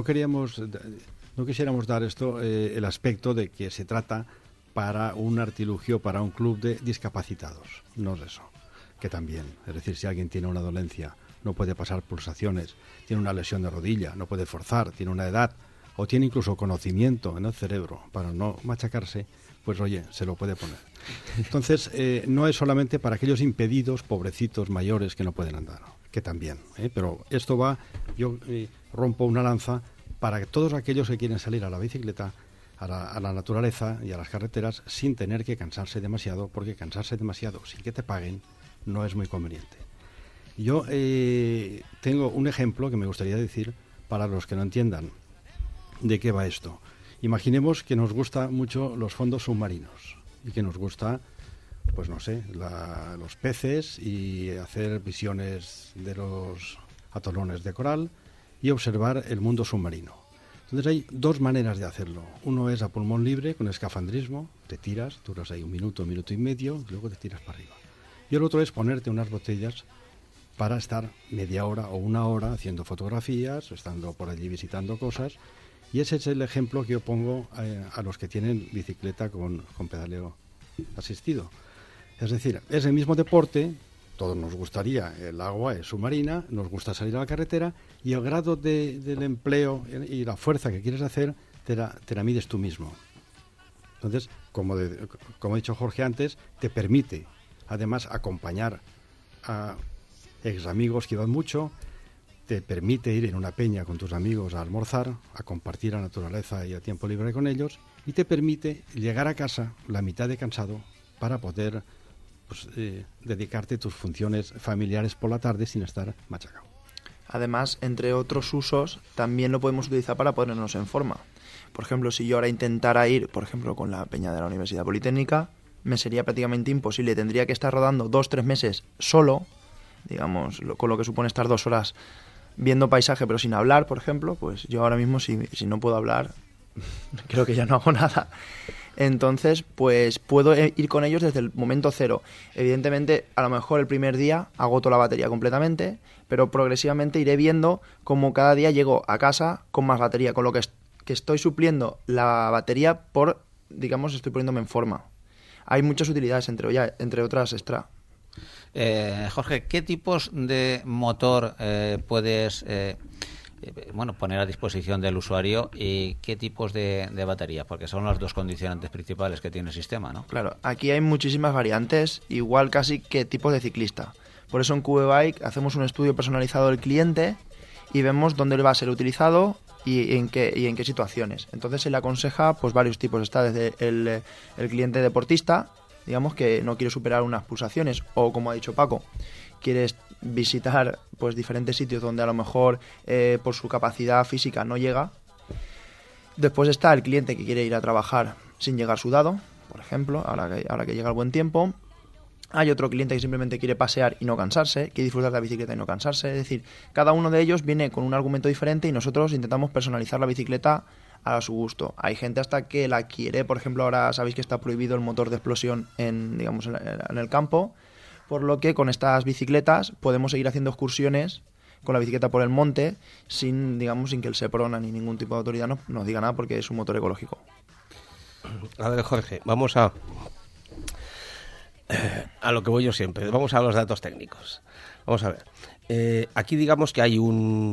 quisiéramos dar esto el aspecto de que se trata para un artilugio, para un club de discapacitados. No es eso. Que también, es decir, si alguien tiene una dolencia, no puede pasar pulsaciones, tiene una lesión de rodilla, no puede forzar, tiene una edad o tiene incluso conocimiento en el cerebro para no machacarse, pues oye, se lo puede poner. Entonces, no es solamente para aquellos impedidos, pobrecitos, mayores que no pueden andar, que también, pero esto va, yo rompo una lanza para que todos aquellos que quieren salir a la bicicleta, a la naturaleza y a las carreteras sin tener que cansarse demasiado, porque cansarse demasiado sin que te paguen no es muy conveniente. Yo tengo un ejemplo que me gustaría decir para los que no entiendan de qué va esto. Imaginemos que nos gusta mucho los fondos submarinos y que nos gusta, pues no sé, los peces y hacer visiones de los atolones de coral y observar el mundo submarino. Entonces hay 2 maneras de hacerlo. Uno es a pulmón libre, con escafandrismo, te tiras, duras ahí un minuto y medio, y luego te tiras para arriba. Y el otro es ponerte unas botellas para estar media hora o una hora haciendo fotografías, estando por allí visitando cosas. Y ese es el ejemplo que yo pongo a los que tienen bicicleta con pedaleo asistido. Es decir, es el mismo deporte, todos nos gustaría, el agua es submarina, nos gusta salir a la carretera y el grado del empleo y la fuerza que quieres hacer te la mides tú mismo. Entonces, como ha dicho Jorge antes, te permite además acompañar a ex amigos que iban mucho, te permite ir en una peña con tus amigos a almorzar, a compartir la naturaleza y el tiempo libre con ellos, y te permite llegar a casa la mitad de cansado para poder dedicarte a tus funciones familiares por la tarde sin estar machacado. Además, entre otros usos, también lo podemos utilizar para ponernos en forma. Por ejemplo, si yo ahora intentara ir, por ejemplo, con la peña de la Universidad Politécnica, me sería prácticamente imposible. Tendría que estar rodando 2-3 meses solo, digamos, con lo que supone estar 2 horas viendo paisaje pero sin hablar, por ejemplo. Pues yo ahora mismo si no puedo hablar, creo que ya no hago nada. Entonces, pues puedo ir con ellos desde el momento cero. Evidentemente, a lo mejor el primer día agoto la batería completamente, pero progresivamente iré viendo cómo cada día llego a casa con más batería, con lo que estoy supliendo la batería por, digamos, estoy poniéndome en forma. Hay muchas utilidades, entre otras extra. Jorge, ¿qué tipos de motor puedes poner a disposición del usuario y qué tipos de batería? Porque son las 2 condicionantes principales que tiene el sistema, ¿no? Claro, aquí hay muchísimas variantes, igual casi que tipos de ciclista. Por eso en QB Bike hacemos un estudio personalizado del cliente y vemos dónde va a ser utilizado y en qué situaciones. Entonces se le aconseja pues varios tipos. Está desde el cliente deportista, digamos que no quiere superar unas pulsaciones, o como ha dicho Paco, quieres visitar pues diferentes sitios donde a lo mejor por su capacidad física no llega. Después está el cliente que quiere ir a trabajar sin llegar sudado, por ejemplo, ahora que llega el buen tiempo. Hay otro cliente que simplemente quiere pasear y no cansarse, quiere disfrutar de la bicicleta y no cansarse. Es decir, cada uno de ellos viene con un argumento diferente y nosotros intentamos personalizar la bicicleta a su gusto. Hay gente hasta que la quiere, por ejemplo, ahora sabéis que está prohibido el motor de explosión en el campo, por lo que con estas bicicletas podemos seguir haciendo excursiones con la bicicleta por el monte sin que el Seprona ni ningún tipo de autoridad nos diga nada, porque es un motor ecológico. A ver, Jorge, vamos a lo que voy yo siempre. Vamos a los datos técnicos. Vamos a ver. Aquí digamos que hay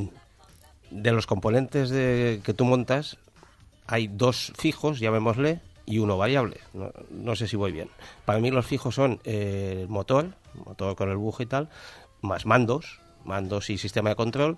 de los componentes que tú montas, hay 2 fijos, llamémosle, y 1 variable. No sé si voy bien. Para mí los fijos son el motor con el buje y tal, más mandos y sistema de control,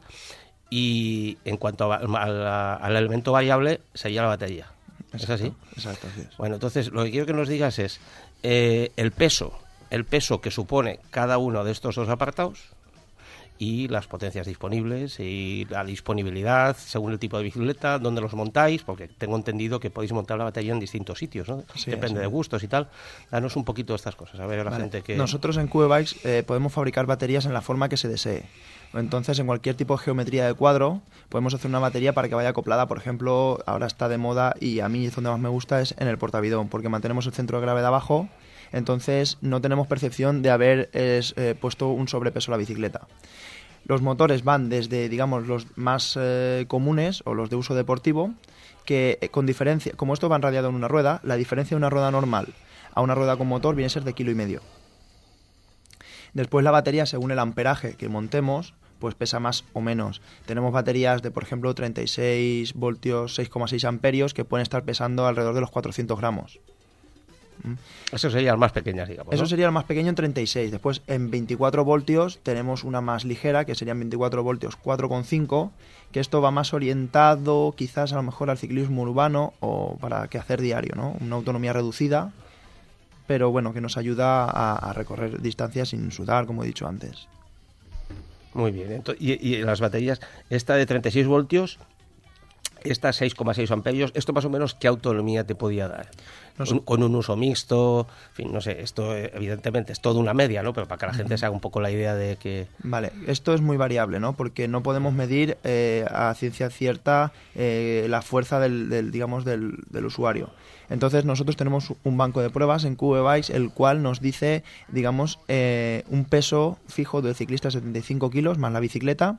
y en cuanto al elemento variable sería la batería. ¿Es así? Exacto, así es. Bueno, entonces lo que quiero que nos digas es el peso que supone cada uno de estos 2 apartados, y las potencias disponibles y la disponibilidad según el tipo de bicicleta, dónde los montáis, porque tengo entendido que podéis montar la batería en distintos sitios, ¿no? Sí, depende de gustos y tal. Danos un poquito de estas cosas, a ver a la gente que... Nosotros en QE Bikes podemos fabricar baterías en la forma que se desee. Entonces, en cualquier tipo de geometría de cuadro, podemos hacer una batería para que vaya acoplada. Por ejemplo, ahora está de moda, y a mí es donde más me gusta, es en el portavidón, porque mantenemos el centro de gravedad bajo, entonces no tenemos percepción de haber puesto un sobrepeso a la bicicleta. Los motores van desde, digamos, los más comunes o los de uso deportivo, que con diferencia, como esto va enradiado en una rueda, la diferencia de una rueda normal a una rueda con motor viene a ser de 1,5 kg. Después la batería, según el amperaje que montemos, pues pesa más o menos. Tenemos baterías de, por ejemplo, 36 voltios, 6,6 amperios, que pueden estar pesando alrededor de los 400 gramos. Eso sería el más pequeño, digamos, ¿no? Eso sería el más pequeño en 36. Después, en 24 voltios, tenemos una más ligera, que serían 24 voltios 4,5, que esto va más orientado quizás a lo mejor al ciclismo urbano o para quehacer diario, ¿no? Una autonomía reducida, pero bueno, que nos ayuda a recorrer distancias sin sudar, como he dicho antes. Muy bien. Y las baterías, esta de 36 voltios, esta 6,6 amperios, ¿esto más o menos qué autonomía te podía dar? Con un uso mixto, en fin, no sé, esto evidentemente es toda una media, ¿no? Pero para que la gente se haga un poco la idea de que... Vale, esto es muy variable, ¿no? Porque no podemos medir a ciencia cierta la fuerza del usuario. Entonces nosotros tenemos un banco de pruebas en QE Bikes, el cual nos dice, digamos, un peso fijo del ciclista 75 kilos más la bicicleta.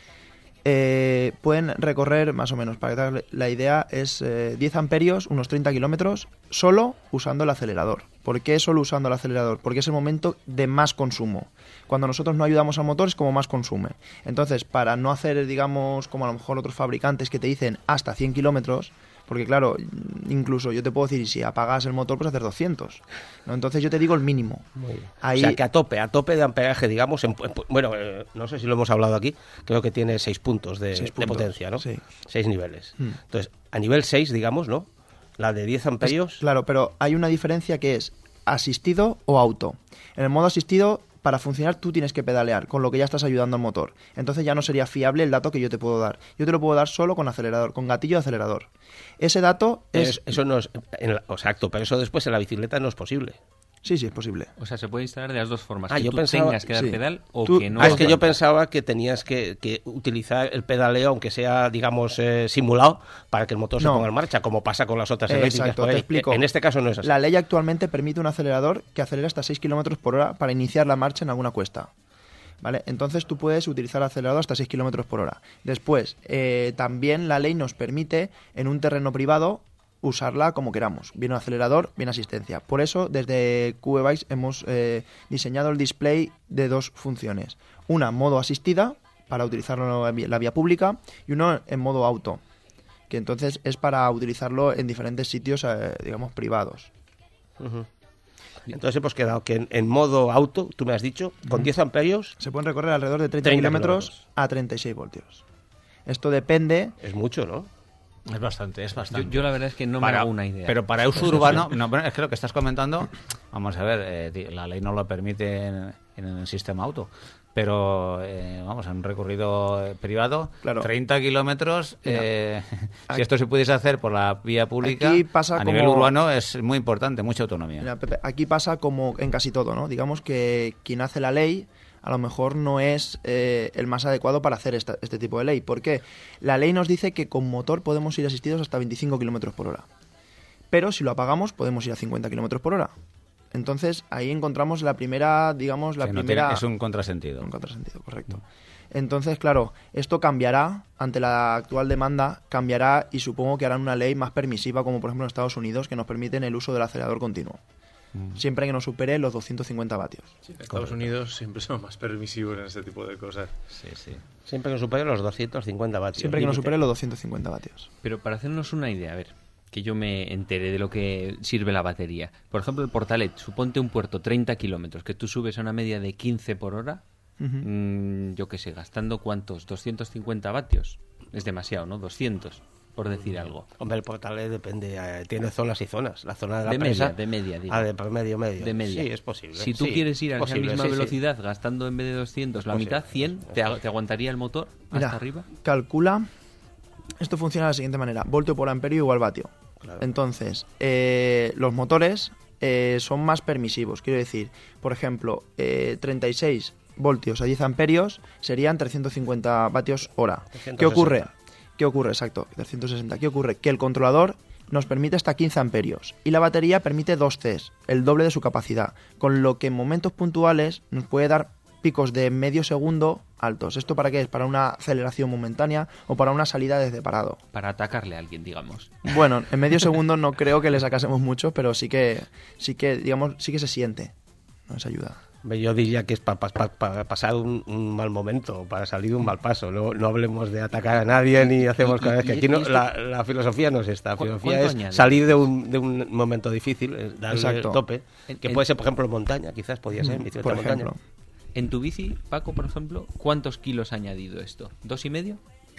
Pueden recorrer más o menos, para que te hagas la idea, es 10 amperios, unos 30 kilómetros, solo usando el acelerador. ¿Por qué solo usando el acelerador? Porque es el momento de más consumo. Cuando nosotros no ayudamos al motor es como más consume. Entonces, para no hacer, digamos, como a lo mejor otros fabricantes que te dicen hasta 100 kilómetros, porque claro, incluso yo te puedo decir, si apagas el motor, puedes hacer 200, ¿no? Entonces yo te digo el mínimo. Ahí... O sea, que a tope de amperaje, digamos, bueno, no sé si lo hemos hablado aquí, creo que tiene 6 puntos de potencia, ¿no? Sí. 6 niveles. Entonces, a nivel 6, digamos, ¿no? La de 10 amperios... Claro, pero hay una diferencia que es asistido o auto. En el modo asistido, para funcionar tú tienes que pedalear, con lo que ya estás ayudando al motor. Entonces ya no sería fiable el dato que yo te puedo dar. Yo te lo puedo dar solo con acelerador, con gatillo de acelerador. Ese dato es... Eso no es... Exacto, pero eso después en la bicicleta no es posible. Sí, es posible. O sea, se puede instalar de las dos formas. Que yo pensaba, tengas que dar pedal o que no. Es que yo pensaba que tenías que utilizar el pedaleo, aunque sea, digamos, simulado, para que el motor se ponga en marcha, como pasa con las otras eléctricas. Exacto, te explico. En este caso no es así. La ley actualmente permite un acelerador que acelera hasta 6 km por hora para iniciar la marcha en alguna cuesta. ¿Vale? Entonces tú puedes utilizar el acelerador hasta 6 km por hora. Después, también la ley nos permite, en un terreno privado, usarla como queramos, bien acelerador, bien asistencia. Por eso, desde QE Bikes hemos diseñado el display de 2 funciones. Una, modo asistida, para utilizarlo en la vía pública, y uno en modo auto, que entonces es para utilizarlo en diferentes sitios, digamos, privados. Entonces hemos quedado que en modo auto, tú me has dicho, con 10 amperios... Se pueden recorrer alrededor de 30 kilómetros a 36 voltios. Esto depende... Es mucho, ¿no? Es bastante. Yo la verdad es que no me hago una idea. Pero para uso urbano, no, es que lo que estás comentando Vamos a ver, la ley no lo permite en el sistema auto, pero vamos, en un recorrido privado, Claro. 30 kilómetros, Mira, si esto se pudiese hacer por la vía pública, aquí pasa a nivel como- urbano es muy importante, mucha autonomía. Mira, Pepe, aquí pasa como en casi todo, ¿no? Digamos que quien hace la ley a lo mejor no es el más adecuado para hacer este tipo de ley. ¿Por qué? La ley nos dice que con motor podemos ir asistidos hasta 25 kilómetros por hora. Pero si lo apagamos podemos ir a 50 kilómetros por hora. Entonces ahí encontramos la primera, digamos, la Que no primera... tiene- es un contrasentido. Un contrasentido, correcto. Entonces, claro, esto cambiará ante la actual demanda, cambiará y supongo que harán una ley más permisiva, como por ejemplo en Estados Unidos, que nos permiten el uso del acelerador continuo. Siempre que no supere los 250 vatios. Estados Unidos siempre son más permisivos en este tipo de cosas. Sí, sí. Siempre que supere los 250 vatios. Siempre que no supere los 250 vatios. Pero para hacernos una idea, a ver, que yo me entere de lo que sirve la batería. Por ejemplo, el Portalet, suponte un puerto 30 kilómetros, que tú subes a una media de 15 por hora, yo qué sé, gastando ¿cuántos? 250 vatios. Es demasiado, ¿no? 200, por decir algo. Hombre, el Portalet depende, tiene zonas y zonas. La zona de la De presa... media, de media, digo. Ah, de medio. De media. Sí, es posible. Si tú Sí, quieres ir a esa posible, misma sí, sí. velocidad, gastando en vez de 200 la Posible. mitad, 100, ¿te aguantaría el motor Mira, hasta arriba? calcula, esto funciona de la siguiente manera, voltio por amperio igual vatio. Claro. Entonces, los motores son más permisivos, quiero decir, por ejemplo, 36 voltios a 10 amperios serían 350 vatios hora. 360. ¿Qué ocurre? ¿Qué ocurre? Exacto, 360. ¿Qué ocurre? Que el controlador nos permite hasta 15 amperios y la batería permite 2 Cs, el doble de su capacidad, con lo que en momentos puntuales nos puede dar picos de medio segundo altos. ¿Esto para qué es? ¿Para una aceleración momentánea o para una salida desde parado? Para atacarle a alguien, digamos. Bueno, en medio segundo no creo que le sacásemos mucho, pero sí que digamos, sí que se siente. Nos ayuda. Yo diría que es para pasar un mal momento, para salir de un mal paso. No hablemos de atacar a nadie ni hacemos cada vez que aquí no, la filosofía no es esta. La filosofía es añade? salir de un momento difícil, darle Exacto. el tope, que puede ser, por ejemplo, en montaña, quizás podría ser en bicicleta Por de montaña. ejemplo. En tu bici, Paco, por ejemplo, ¿cuántos kilos ha añadido esto? ¿2,5?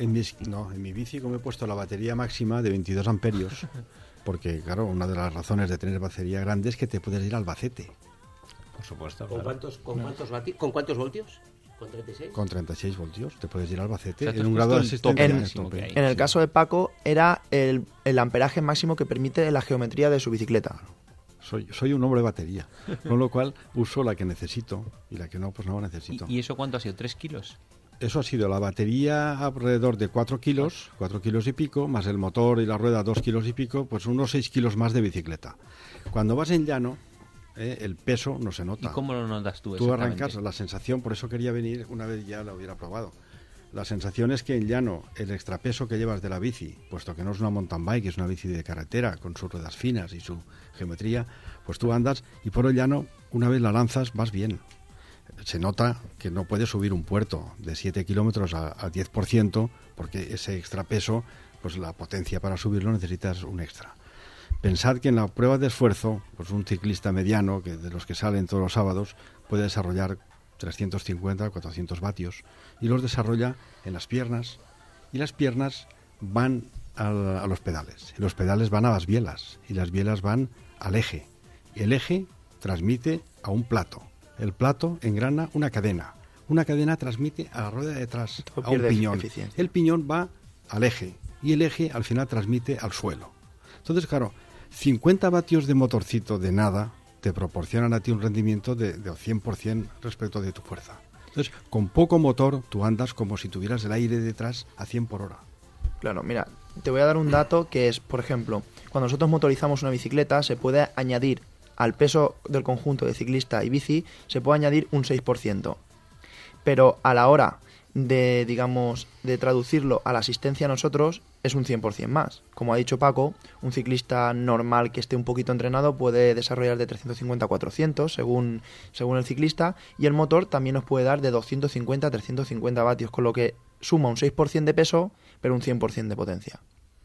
En mi bici, como he puesto la batería máxima de 22 amperios, porque, claro, una de las razones de tener batería grande es que te puedes ir al Albacete. Por supuesto. ¿Con claro. cuántos voltios? ¿Con 36? Con 36 voltios te puedes ir al Albacete O sea, te en has un grado de puesto el asistencia. tope En- máximo que hay. En el caso de Paco, era el amperaje máximo que permite la geometría de su bicicleta. Soy un hombre de batería, con lo cual uso la que necesito y la que no, pues no necesito. ¿Y eso cuánto ha sido? ¿3 kilos? Eso ha sido la batería alrededor de 4 kilos y pico, más el motor y la rueda 2 kilos y pico, pues unos 6 kilos más de bicicleta. Cuando vas en llano, el peso no se nota. ¿Y cómo lo notas tú Tú exactamente? arrancas, la sensación, por eso quería venir una vez ya lo hubiera probado. La sensación es que en llano el extrapeso que llevas de la bici, puesto que no es una mountain bike, es una bici de carretera con sus ruedas finas y su geometría, pues tú andas y por el llano, una vez la lanzas, vas bien. Se nota que no puedes subir un puerto de 7 kilómetros a 10%, porque ese extrapeso, pues la potencia para subirlo necesitas un extra. Pensad que en la prueba de esfuerzo, pues un ciclista mediano, que de los que salen todos los sábados, puede desarrollar 350, 400 vatios y los desarrolla en las piernas, y las piernas van a los pedales, y los pedales van a las bielas, y las bielas van al eje, y el eje transmite a un plato, el plato engrana una cadena transmite a la rueda de detrás, Todo a un pierde piñón, eficiencia. el piñón va al eje, y el eje al final transmite al suelo. Entonces, claro, 50 vatios de motorcito de nada te proporcionan a ti un rendimiento de 100% respecto de tu fuerza. Entonces, con poco motor, tú andas como si tuvieras el aire detrás a 100 por hora. Claro, mira, te voy a dar un dato que es, por ejemplo, cuando nosotros motorizamos una bicicleta, se puede añadir al peso del conjunto de ciclista y bici, se puede añadir un 6%. Pero a la hora de, digamos, de traducirlo a la asistencia a nosotros, es un 100% más. Como ha dicho Paco, un ciclista normal que esté un poquito entrenado puede desarrollar de 350 a 400 según el ciclista, y el motor también nos puede dar de 250 a 350 vatios, con lo que suma un 6% de peso, pero un 100% de potencia.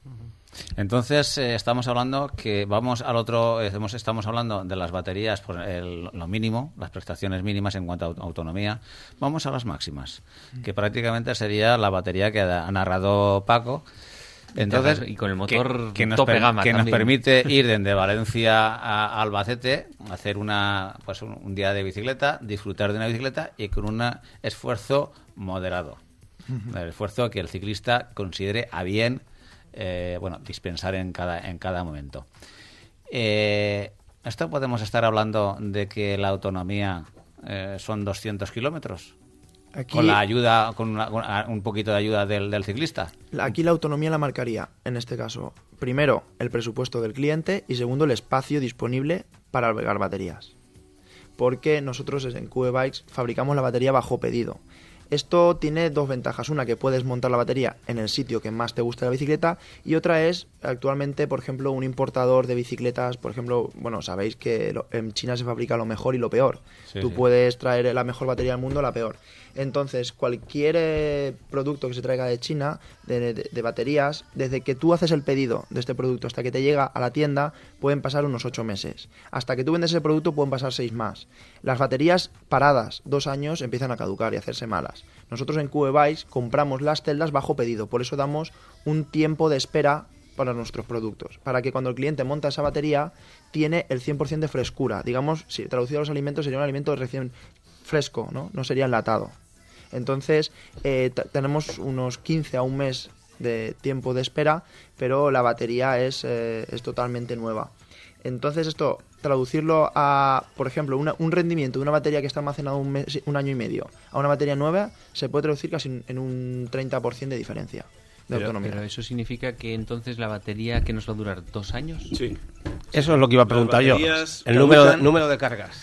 Entonces, estamos hablando que vamos al otro, estamos hablando de las baterías por lo mínimo, las prestaciones mínimas en cuanto a autonomía. Vamos a las máximas, que prácticamente sería la batería que ha narrado Paco. Entonces, y con el motor que nos, tope gama que nos también. permite ir desde Valencia a Albacete, hacer un día de bicicleta, disfrutar de una bicicleta y con un esfuerzo moderado. El esfuerzo que el ciclista considere a bien dispensar en cada momento. Esto podemos estar hablando de que la autonomía son 200 kilómetros. Aquí, con la ayuda, con un poquito de ayuda del ciclista. Aquí la autonomía la marcaría, en este caso, primero, el presupuesto del cliente y segundo, el espacio disponible para albergar baterías. Porque nosotros en QE Bikes fabricamos la batería bajo pedido. Esto tiene dos ventajas. Una, que puedes montar la batería en el sitio que más te guste la bicicleta, y otra es, actualmente, por ejemplo, un importador de bicicletas, por ejemplo, bueno, sabéis que en China se fabrica lo mejor y lo peor. Tú puedes traer la mejor batería del mundo, la peor. Entonces, cualquier producto que se traiga de China, de baterías, desde que tú haces el pedido de este producto hasta que te llega a la tienda, pueden pasar unos 8 meses. Hasta que tú vendes ese producto pueden pasar 6 más. Las baterías paradas 2 años empiezan a caducar y a hacerse malas. Nosotros en QE Bikes compramos las celdas bajo pedido, por eso damos un tiempo de espera para nuestros productos, para que cuando el cliente monta esa batería tiene el 100% de frescura. Digamos, si traducido a los alimentos, sería un alimento recién fresco, ¿no? No sería enlatado. Entonces, tenemos unos 15 a un mes de tiempo de espera, pero la batería es totalmente nueva. Entonces, esto, traducirlo a, por ejemplo, un rendimiento de una batería que está almacenada un año y medio a una batería nueva, se puede traducir casi en un 30% de diferencia de autonomía. Pero eso significa que entonces la batería que nos va a durar 2 años. Sí. Eso es lo que iba a preguntar yo. El número de cargas.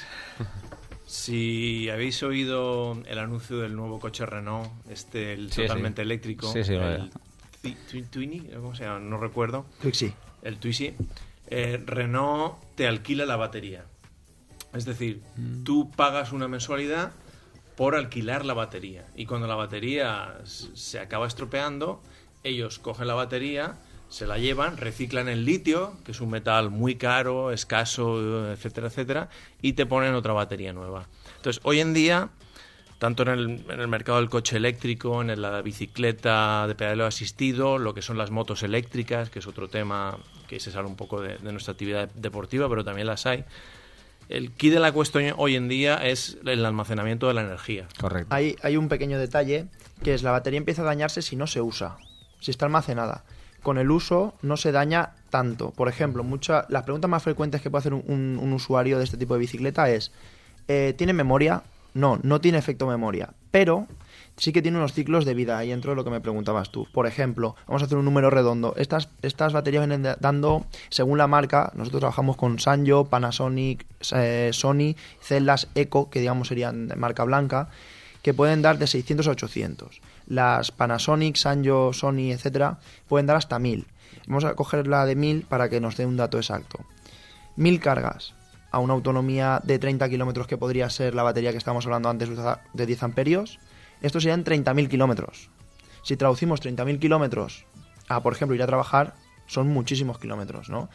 Si habéis oído el anuncio del nuevo coche Renault, el totalmente eléctrico, el Twinny, ¿cómo se llama? No recuerdo. Twixy. El Twixy. Renault te alquila la batería. Es decir, tú pagas una mensualidad por alquilar la batería. Y cuando la batería se acaba estropeando, ellos cogen la batería, se la llevan, reciclan el litio, que es un metal muy caro, escaso, etcétera, etcétera, y te ponen otra batería nueva. Entonces, hoy en día, tanto en el mercado del coche eléctrico, en la bicicleta de pedaleo asistido, lo que son las motos eléctricas, que es otro tema que se sale un poco de nuestra actividad deportiva, pero también las hay. El key de la cuestión hoy en día es el almacenamiento de la energía. Correcto. Hay un pequeño detalle, que es la batería empieza a dañarse si no se usa, si está almacenada. Con el uso no se daña tanto. Por ejemplo, las preguntas más frecuentes que puede hacer un usuario de este tipo de bicicleta es: ¿tiene memoria? No tiene efecto memoria, pero sí que tiene unos ciclos de vida. Ahí entro lo que me preguntabas tú. Por ejemplo, vamos a hacer un número redondo. Estas baterías vienen dando, según la marca, nosotros trabajamos con Sanyo, Panasonic, Sony, celdas Eco, que digamos serían de marca blanca, que pueden dar de 600 a 800. Las Panasonic, Sanyo, Sony, etcétera, pueden dar hasta 1000. Vamos a coger la de 1000 para que nos dé un dato exacto. 1000 cargas a una autonomía de 30 kilómetros, que podría ser la batería que estábamos hablando antes de 10 amperios. Estos serían 30.000 kilómetros. Si traducimos 30.000 kilómetros a, por ejemplo, ir a trabajar, son muchísimos kilómetros, ¿no?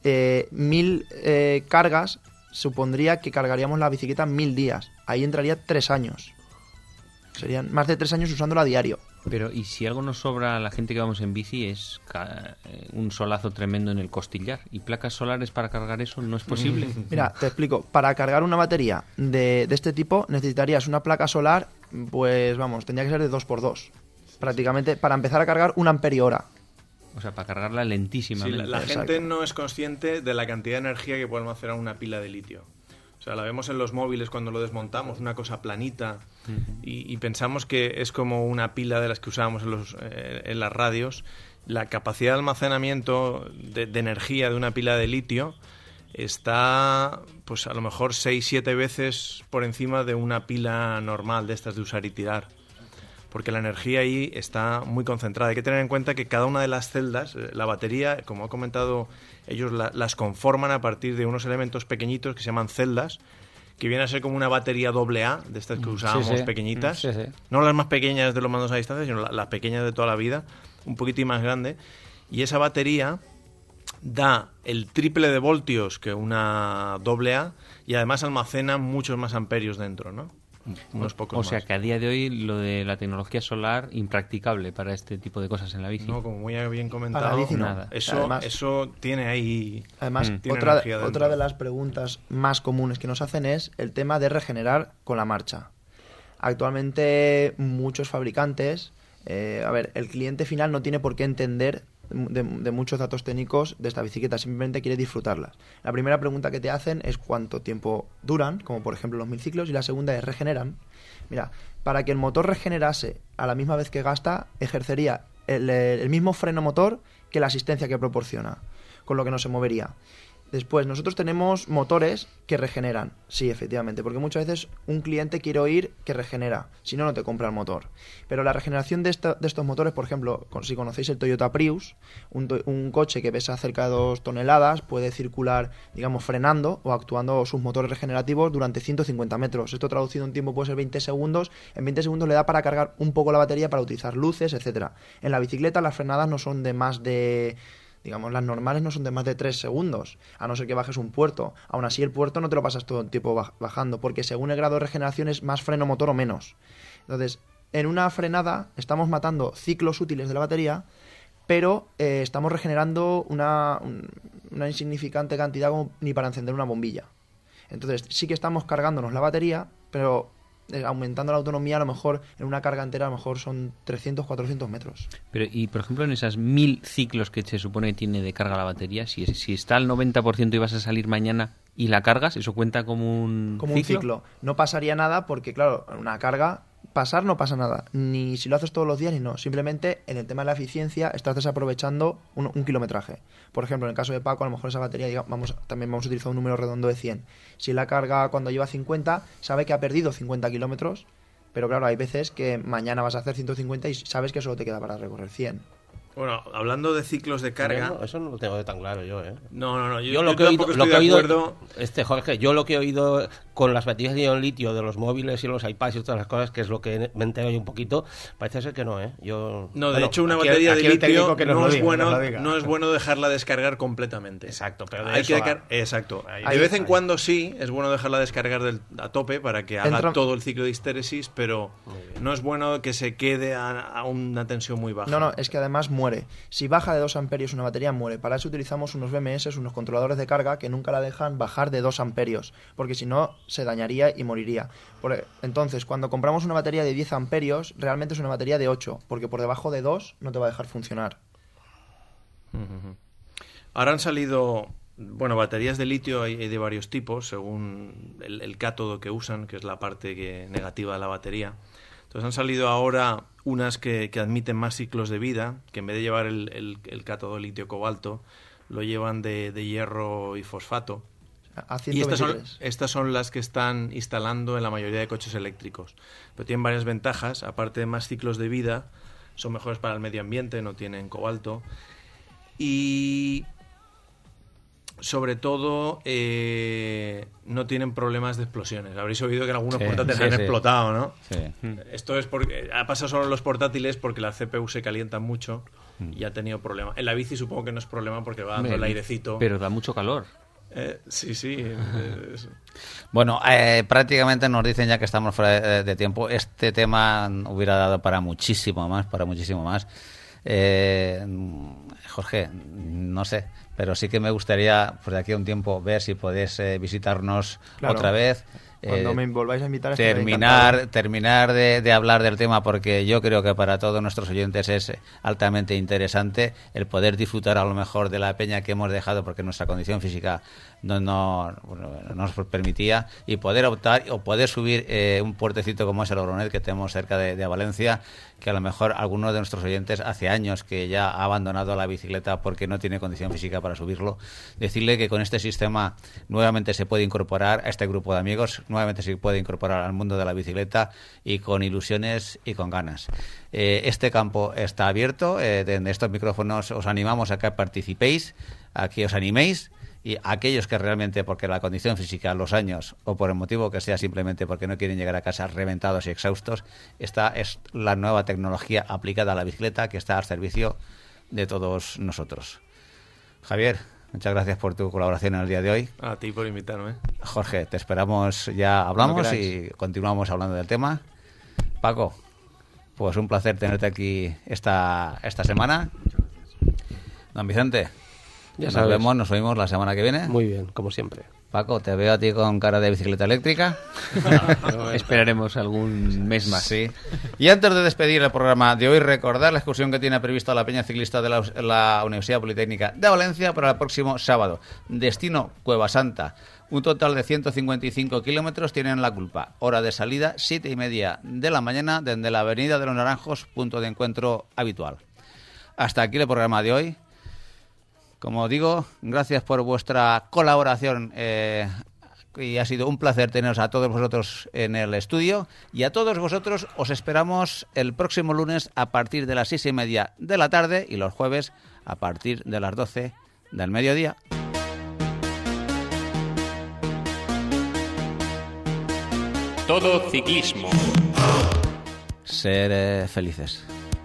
1000 cargas supondría que cargaríamos la bicicleta 1000 días. Ahí entraría 3 años. Serían más de 3 años usándola a diario. Pero, ¿y si algo nos sobra a la gente que vamos en bici? Es un solazo tremendo en el costillar. ¿Y placas solares para cargar eso no es posible? Mira, te explico. Para cargar una batería de este tipo necesitarías una placa solar, pues vamos, tendría que ser de 2x2. Prácticamente, para empezar a cargar 1 amperio hora. O sea, para cargarla lentísimamente. Sí, la gente no es consciente de la cantidad de energía que puede almacenar una pila de litio. O sea, la vemos en los móviles cuando lo desmontamos, una cosa planita, y pensamos que es como una pila de las que usábamos en las radios. La capacidad de almacenamiento de energía de una pila de litio está, pues a lo mejor 6-7 veces por encima de una pila normal de estas de usar y tirar. Porque la energía ahí está muy concentrada. Hay que tener en cuenta que cada una de las celdas, la batería, como ha comentado, ellos las conforman a partir de unos elementos pequeñitos que se llaman celdas, que vienen a ser como una batería AA, de estas que usábamos pequeñitas. No las más pequeñas de los mandos a distancia, sino las pequeñas de toda la vida, un poquitín más grande. Y esa batería da el triple de voltios que una AA y además almacena muchos más amperios dentro, ¿no? unos pocos sea más. que a día de hoy lo de la tecnología solar impracticable para este tipo de cosas en la bici. No, como muy bien comentado, Para la bici no. nada. Eso tiene ahí... Además, tiene otra energía dentro. de las preguntas más comunes que nos hacen es el tema de regenerar con la marcha. Actualmente muchos fabricantes, el cliente final no tiene por qué entender de muchos datos técnicos de esta bicicleta, simplemente quiere disfrutarlas. La primera pregunta que te hacen es cuánto tiempo duran, como por ejemplo los 1000 ciclos, y la segunda es ¿regeneran? Mira, para que el motor regenerase a la misma vez que gasta, ejercería el mismo freno motor que la asistencia que proporciona, con lo que no se movería. Después, nosotros tenemos motores que regeneran, sí, efectivamente, porque muchas veces un cliente quiere oír que regenera, si no, no te compra el motor. Pero la regeneración de estos motores, por ejemplo, si conocéis el Toyota Prius, un coche que pesa cerca de 2 toneladas puede circular, digamos, frenando o actuando sus motores regenerativos durante 150 metros. Esto traducido en tiempo puede ser 20 segundos. En 20 segundos le da para cargar un poco la batería para utilizar luces, etcétera. En la bicicleta las frenadas no son de más de... Digamos, las normales no son de más de 3 segundos, a no ser que bajes un puerto. Aún así, el puerto no te lo pasas todo el tiempo bajando, porque según el grado de regeneración es más freno motor o menos. Entonces, en una frenada estamos matando ciclos útiles de la batería, pero estamos regenerando una insignificante cantidad como ni para encender una bombilla. Entonces, sí que estamos cargándonos la batería, pero... aumentando la autonomía, a lo mejor en una carga entera a lo mejor son 300, 400 metros. Pero, y por ejemplo, en esas 1000 ciclos que se supone que tiene de carga la batería, si está al 90% y vas a salir mañana y la cargas, ¿eso cuenta como un ciclo? No pasaría nada porque, claro, una carga, pasar no pasa nada. Ni si lo haces todos los días ni no. Simplemente en el tema de la eficiencia estás desaprovechando un kilometraje. Por ejemplo, en el caso de Paco, a lo mejor esa batería, también vamos a utilizar un número redondo de 100. Si la carga cuando lleva 50, sabe que ha perdido 50 kilómetros, pero claro, hay veces que mañana vas a hacer 150 y sabes que solo te queda para recorrer 100. Bueno, hablando de ciclos de carga... No, eso no lo tengo tan claro yo, ¿eh? No, yo lo que he oído, Jorge, yo lo que he oído con las baterías de ion litio de los móviles y los iPads y todas las cosas, que es lo que me entero yo un poquito, parece ser que no, ¿eh? De hecho, una batería de litio no es bueno dejarla descargar completamente. Exacto, pero exacto. De vez en cuando sí, es bueno dejarla descargar a tope para que haga todo el ciclo de histéresis, pero no es bueno que se quede a una tensión muy baja. No, es que además muere. Si baja de 2 amperios una batería, muere. Para eso utilizamos unos BMS, unos controladores de carga, que nunca la dejan bajar de 2 amperios, porque si no, se dañaría y moriría. Entonces, cuando compramos una batería de 10 amperios, realmente es una batería de 8, porque por debajo de 2 no te va a dejar funcionar. Ahora han salido... Bueno, baterías de litio hay de varios tipos, según el cátodo que usan, que es la parte negativa de la batería. Entonces han salido ahora unas que admiten más ciclos de vida, que en vez de llevar el cátodo litio-cobalto, lo llevan de hierro y fosfato. Y estas son las que están instalando en la mayoría de coches eléctricos. Pero tienen varias ventajas, aparte de más ciclos de vida, son mejores para el medio ambiente, no tienen cobalto. Y... sobre todo no tienen problemas de explosiones. Habréis oído que en algunos portátiles han explotado, ¿no? Sí. Esto es porque ha pasado solo en los portátiles porque la CPU se calienta mucho y ha tenido problemas. En la bici supongo que no es problema porque va dando el airecito. Pero da mucho calor. Sí. Bueno, prácticamente nos dicen ya que estamos fuera de tiempo. Este tema hubiera dado para muchísimo más. Jorge, no sé, pero sí que me gustaría, pues de aquí a un tiempo, ver si podés visitarnos otra vez. Cuando me volváis a invitar, terminar de hablar del tema, porque yo creo que para todos nuestros oyentes es altamente interesante el poder disfrutar a lo mejor de la peña que hemos dejado porque nuestra condición física no nos permitía, y poder optar o poder subir un puertecito como es el Oronet que tenemos cerca de Valencia, que a lo mejor algunos de nuestros oyentes hace años que ya ha abandonado la bicicleta porque no tiene condición física para subirlo. Decirle que con este sistema nuevamente se puede incorporar a este grupo de amigos, nuevamente se puede incorporar al mundo de la bicicleta, y con ilusiones y con ganas. Este campo está abierto, en estos micrófonos os animamos a que participéis, a que os animéis, y aquellos que realmente, porque la condición física, los años, o por el motivo que sea, simplemente porque no quieren llegar a casa reventados y exhaustos, esta es la nueva tecnología aplicada a la bicicleta que está al servicio de todos nosotros. Javier, Muchas gracias por tu colaboración en el día de hoy. A ti por invitarme. Jorge, te esperamos, ya hablamos Cuando y continuamos hablando del tema. Paco, pues un placer tenerte aquí esta semana. Don Vicente, Ya nos oímos la semana que viene. Muy bien, como siempre. Paco, te veo a ti con cara de bicicleta eléctrica. Esperaremos algún mes más. Sí. Y antes de despedir el programa de hoy, recordar la excursión que tiene prevista la Peña Ciclista de la Universidad Politécnica de Valencia para el próximo sábado. Destino Cueva Santa. Un total de 155 kilómetros tienen la culpa. Hora de salida, 7:30 de la mañana, desde la Avenida de los Naranjos, punto de encuentro habitual. Hasta aquí el programa de hoy. Como digo, gracias por vuestra colaboración y ha sido un placer teneros a todos vosotros en el estudio y a todos vosotros os esperamos el próximo lunes a partir de las 6:30 de la tarde y los jueves a partir de las 12 del mediodía. Todo ciclismo. Ser felices.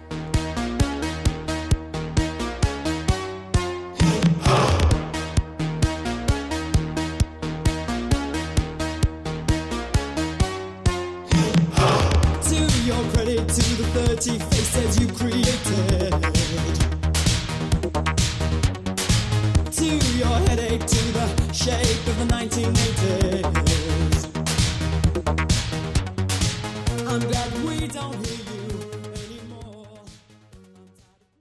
To the 30 faces you created, to your headache, to the shape of the 19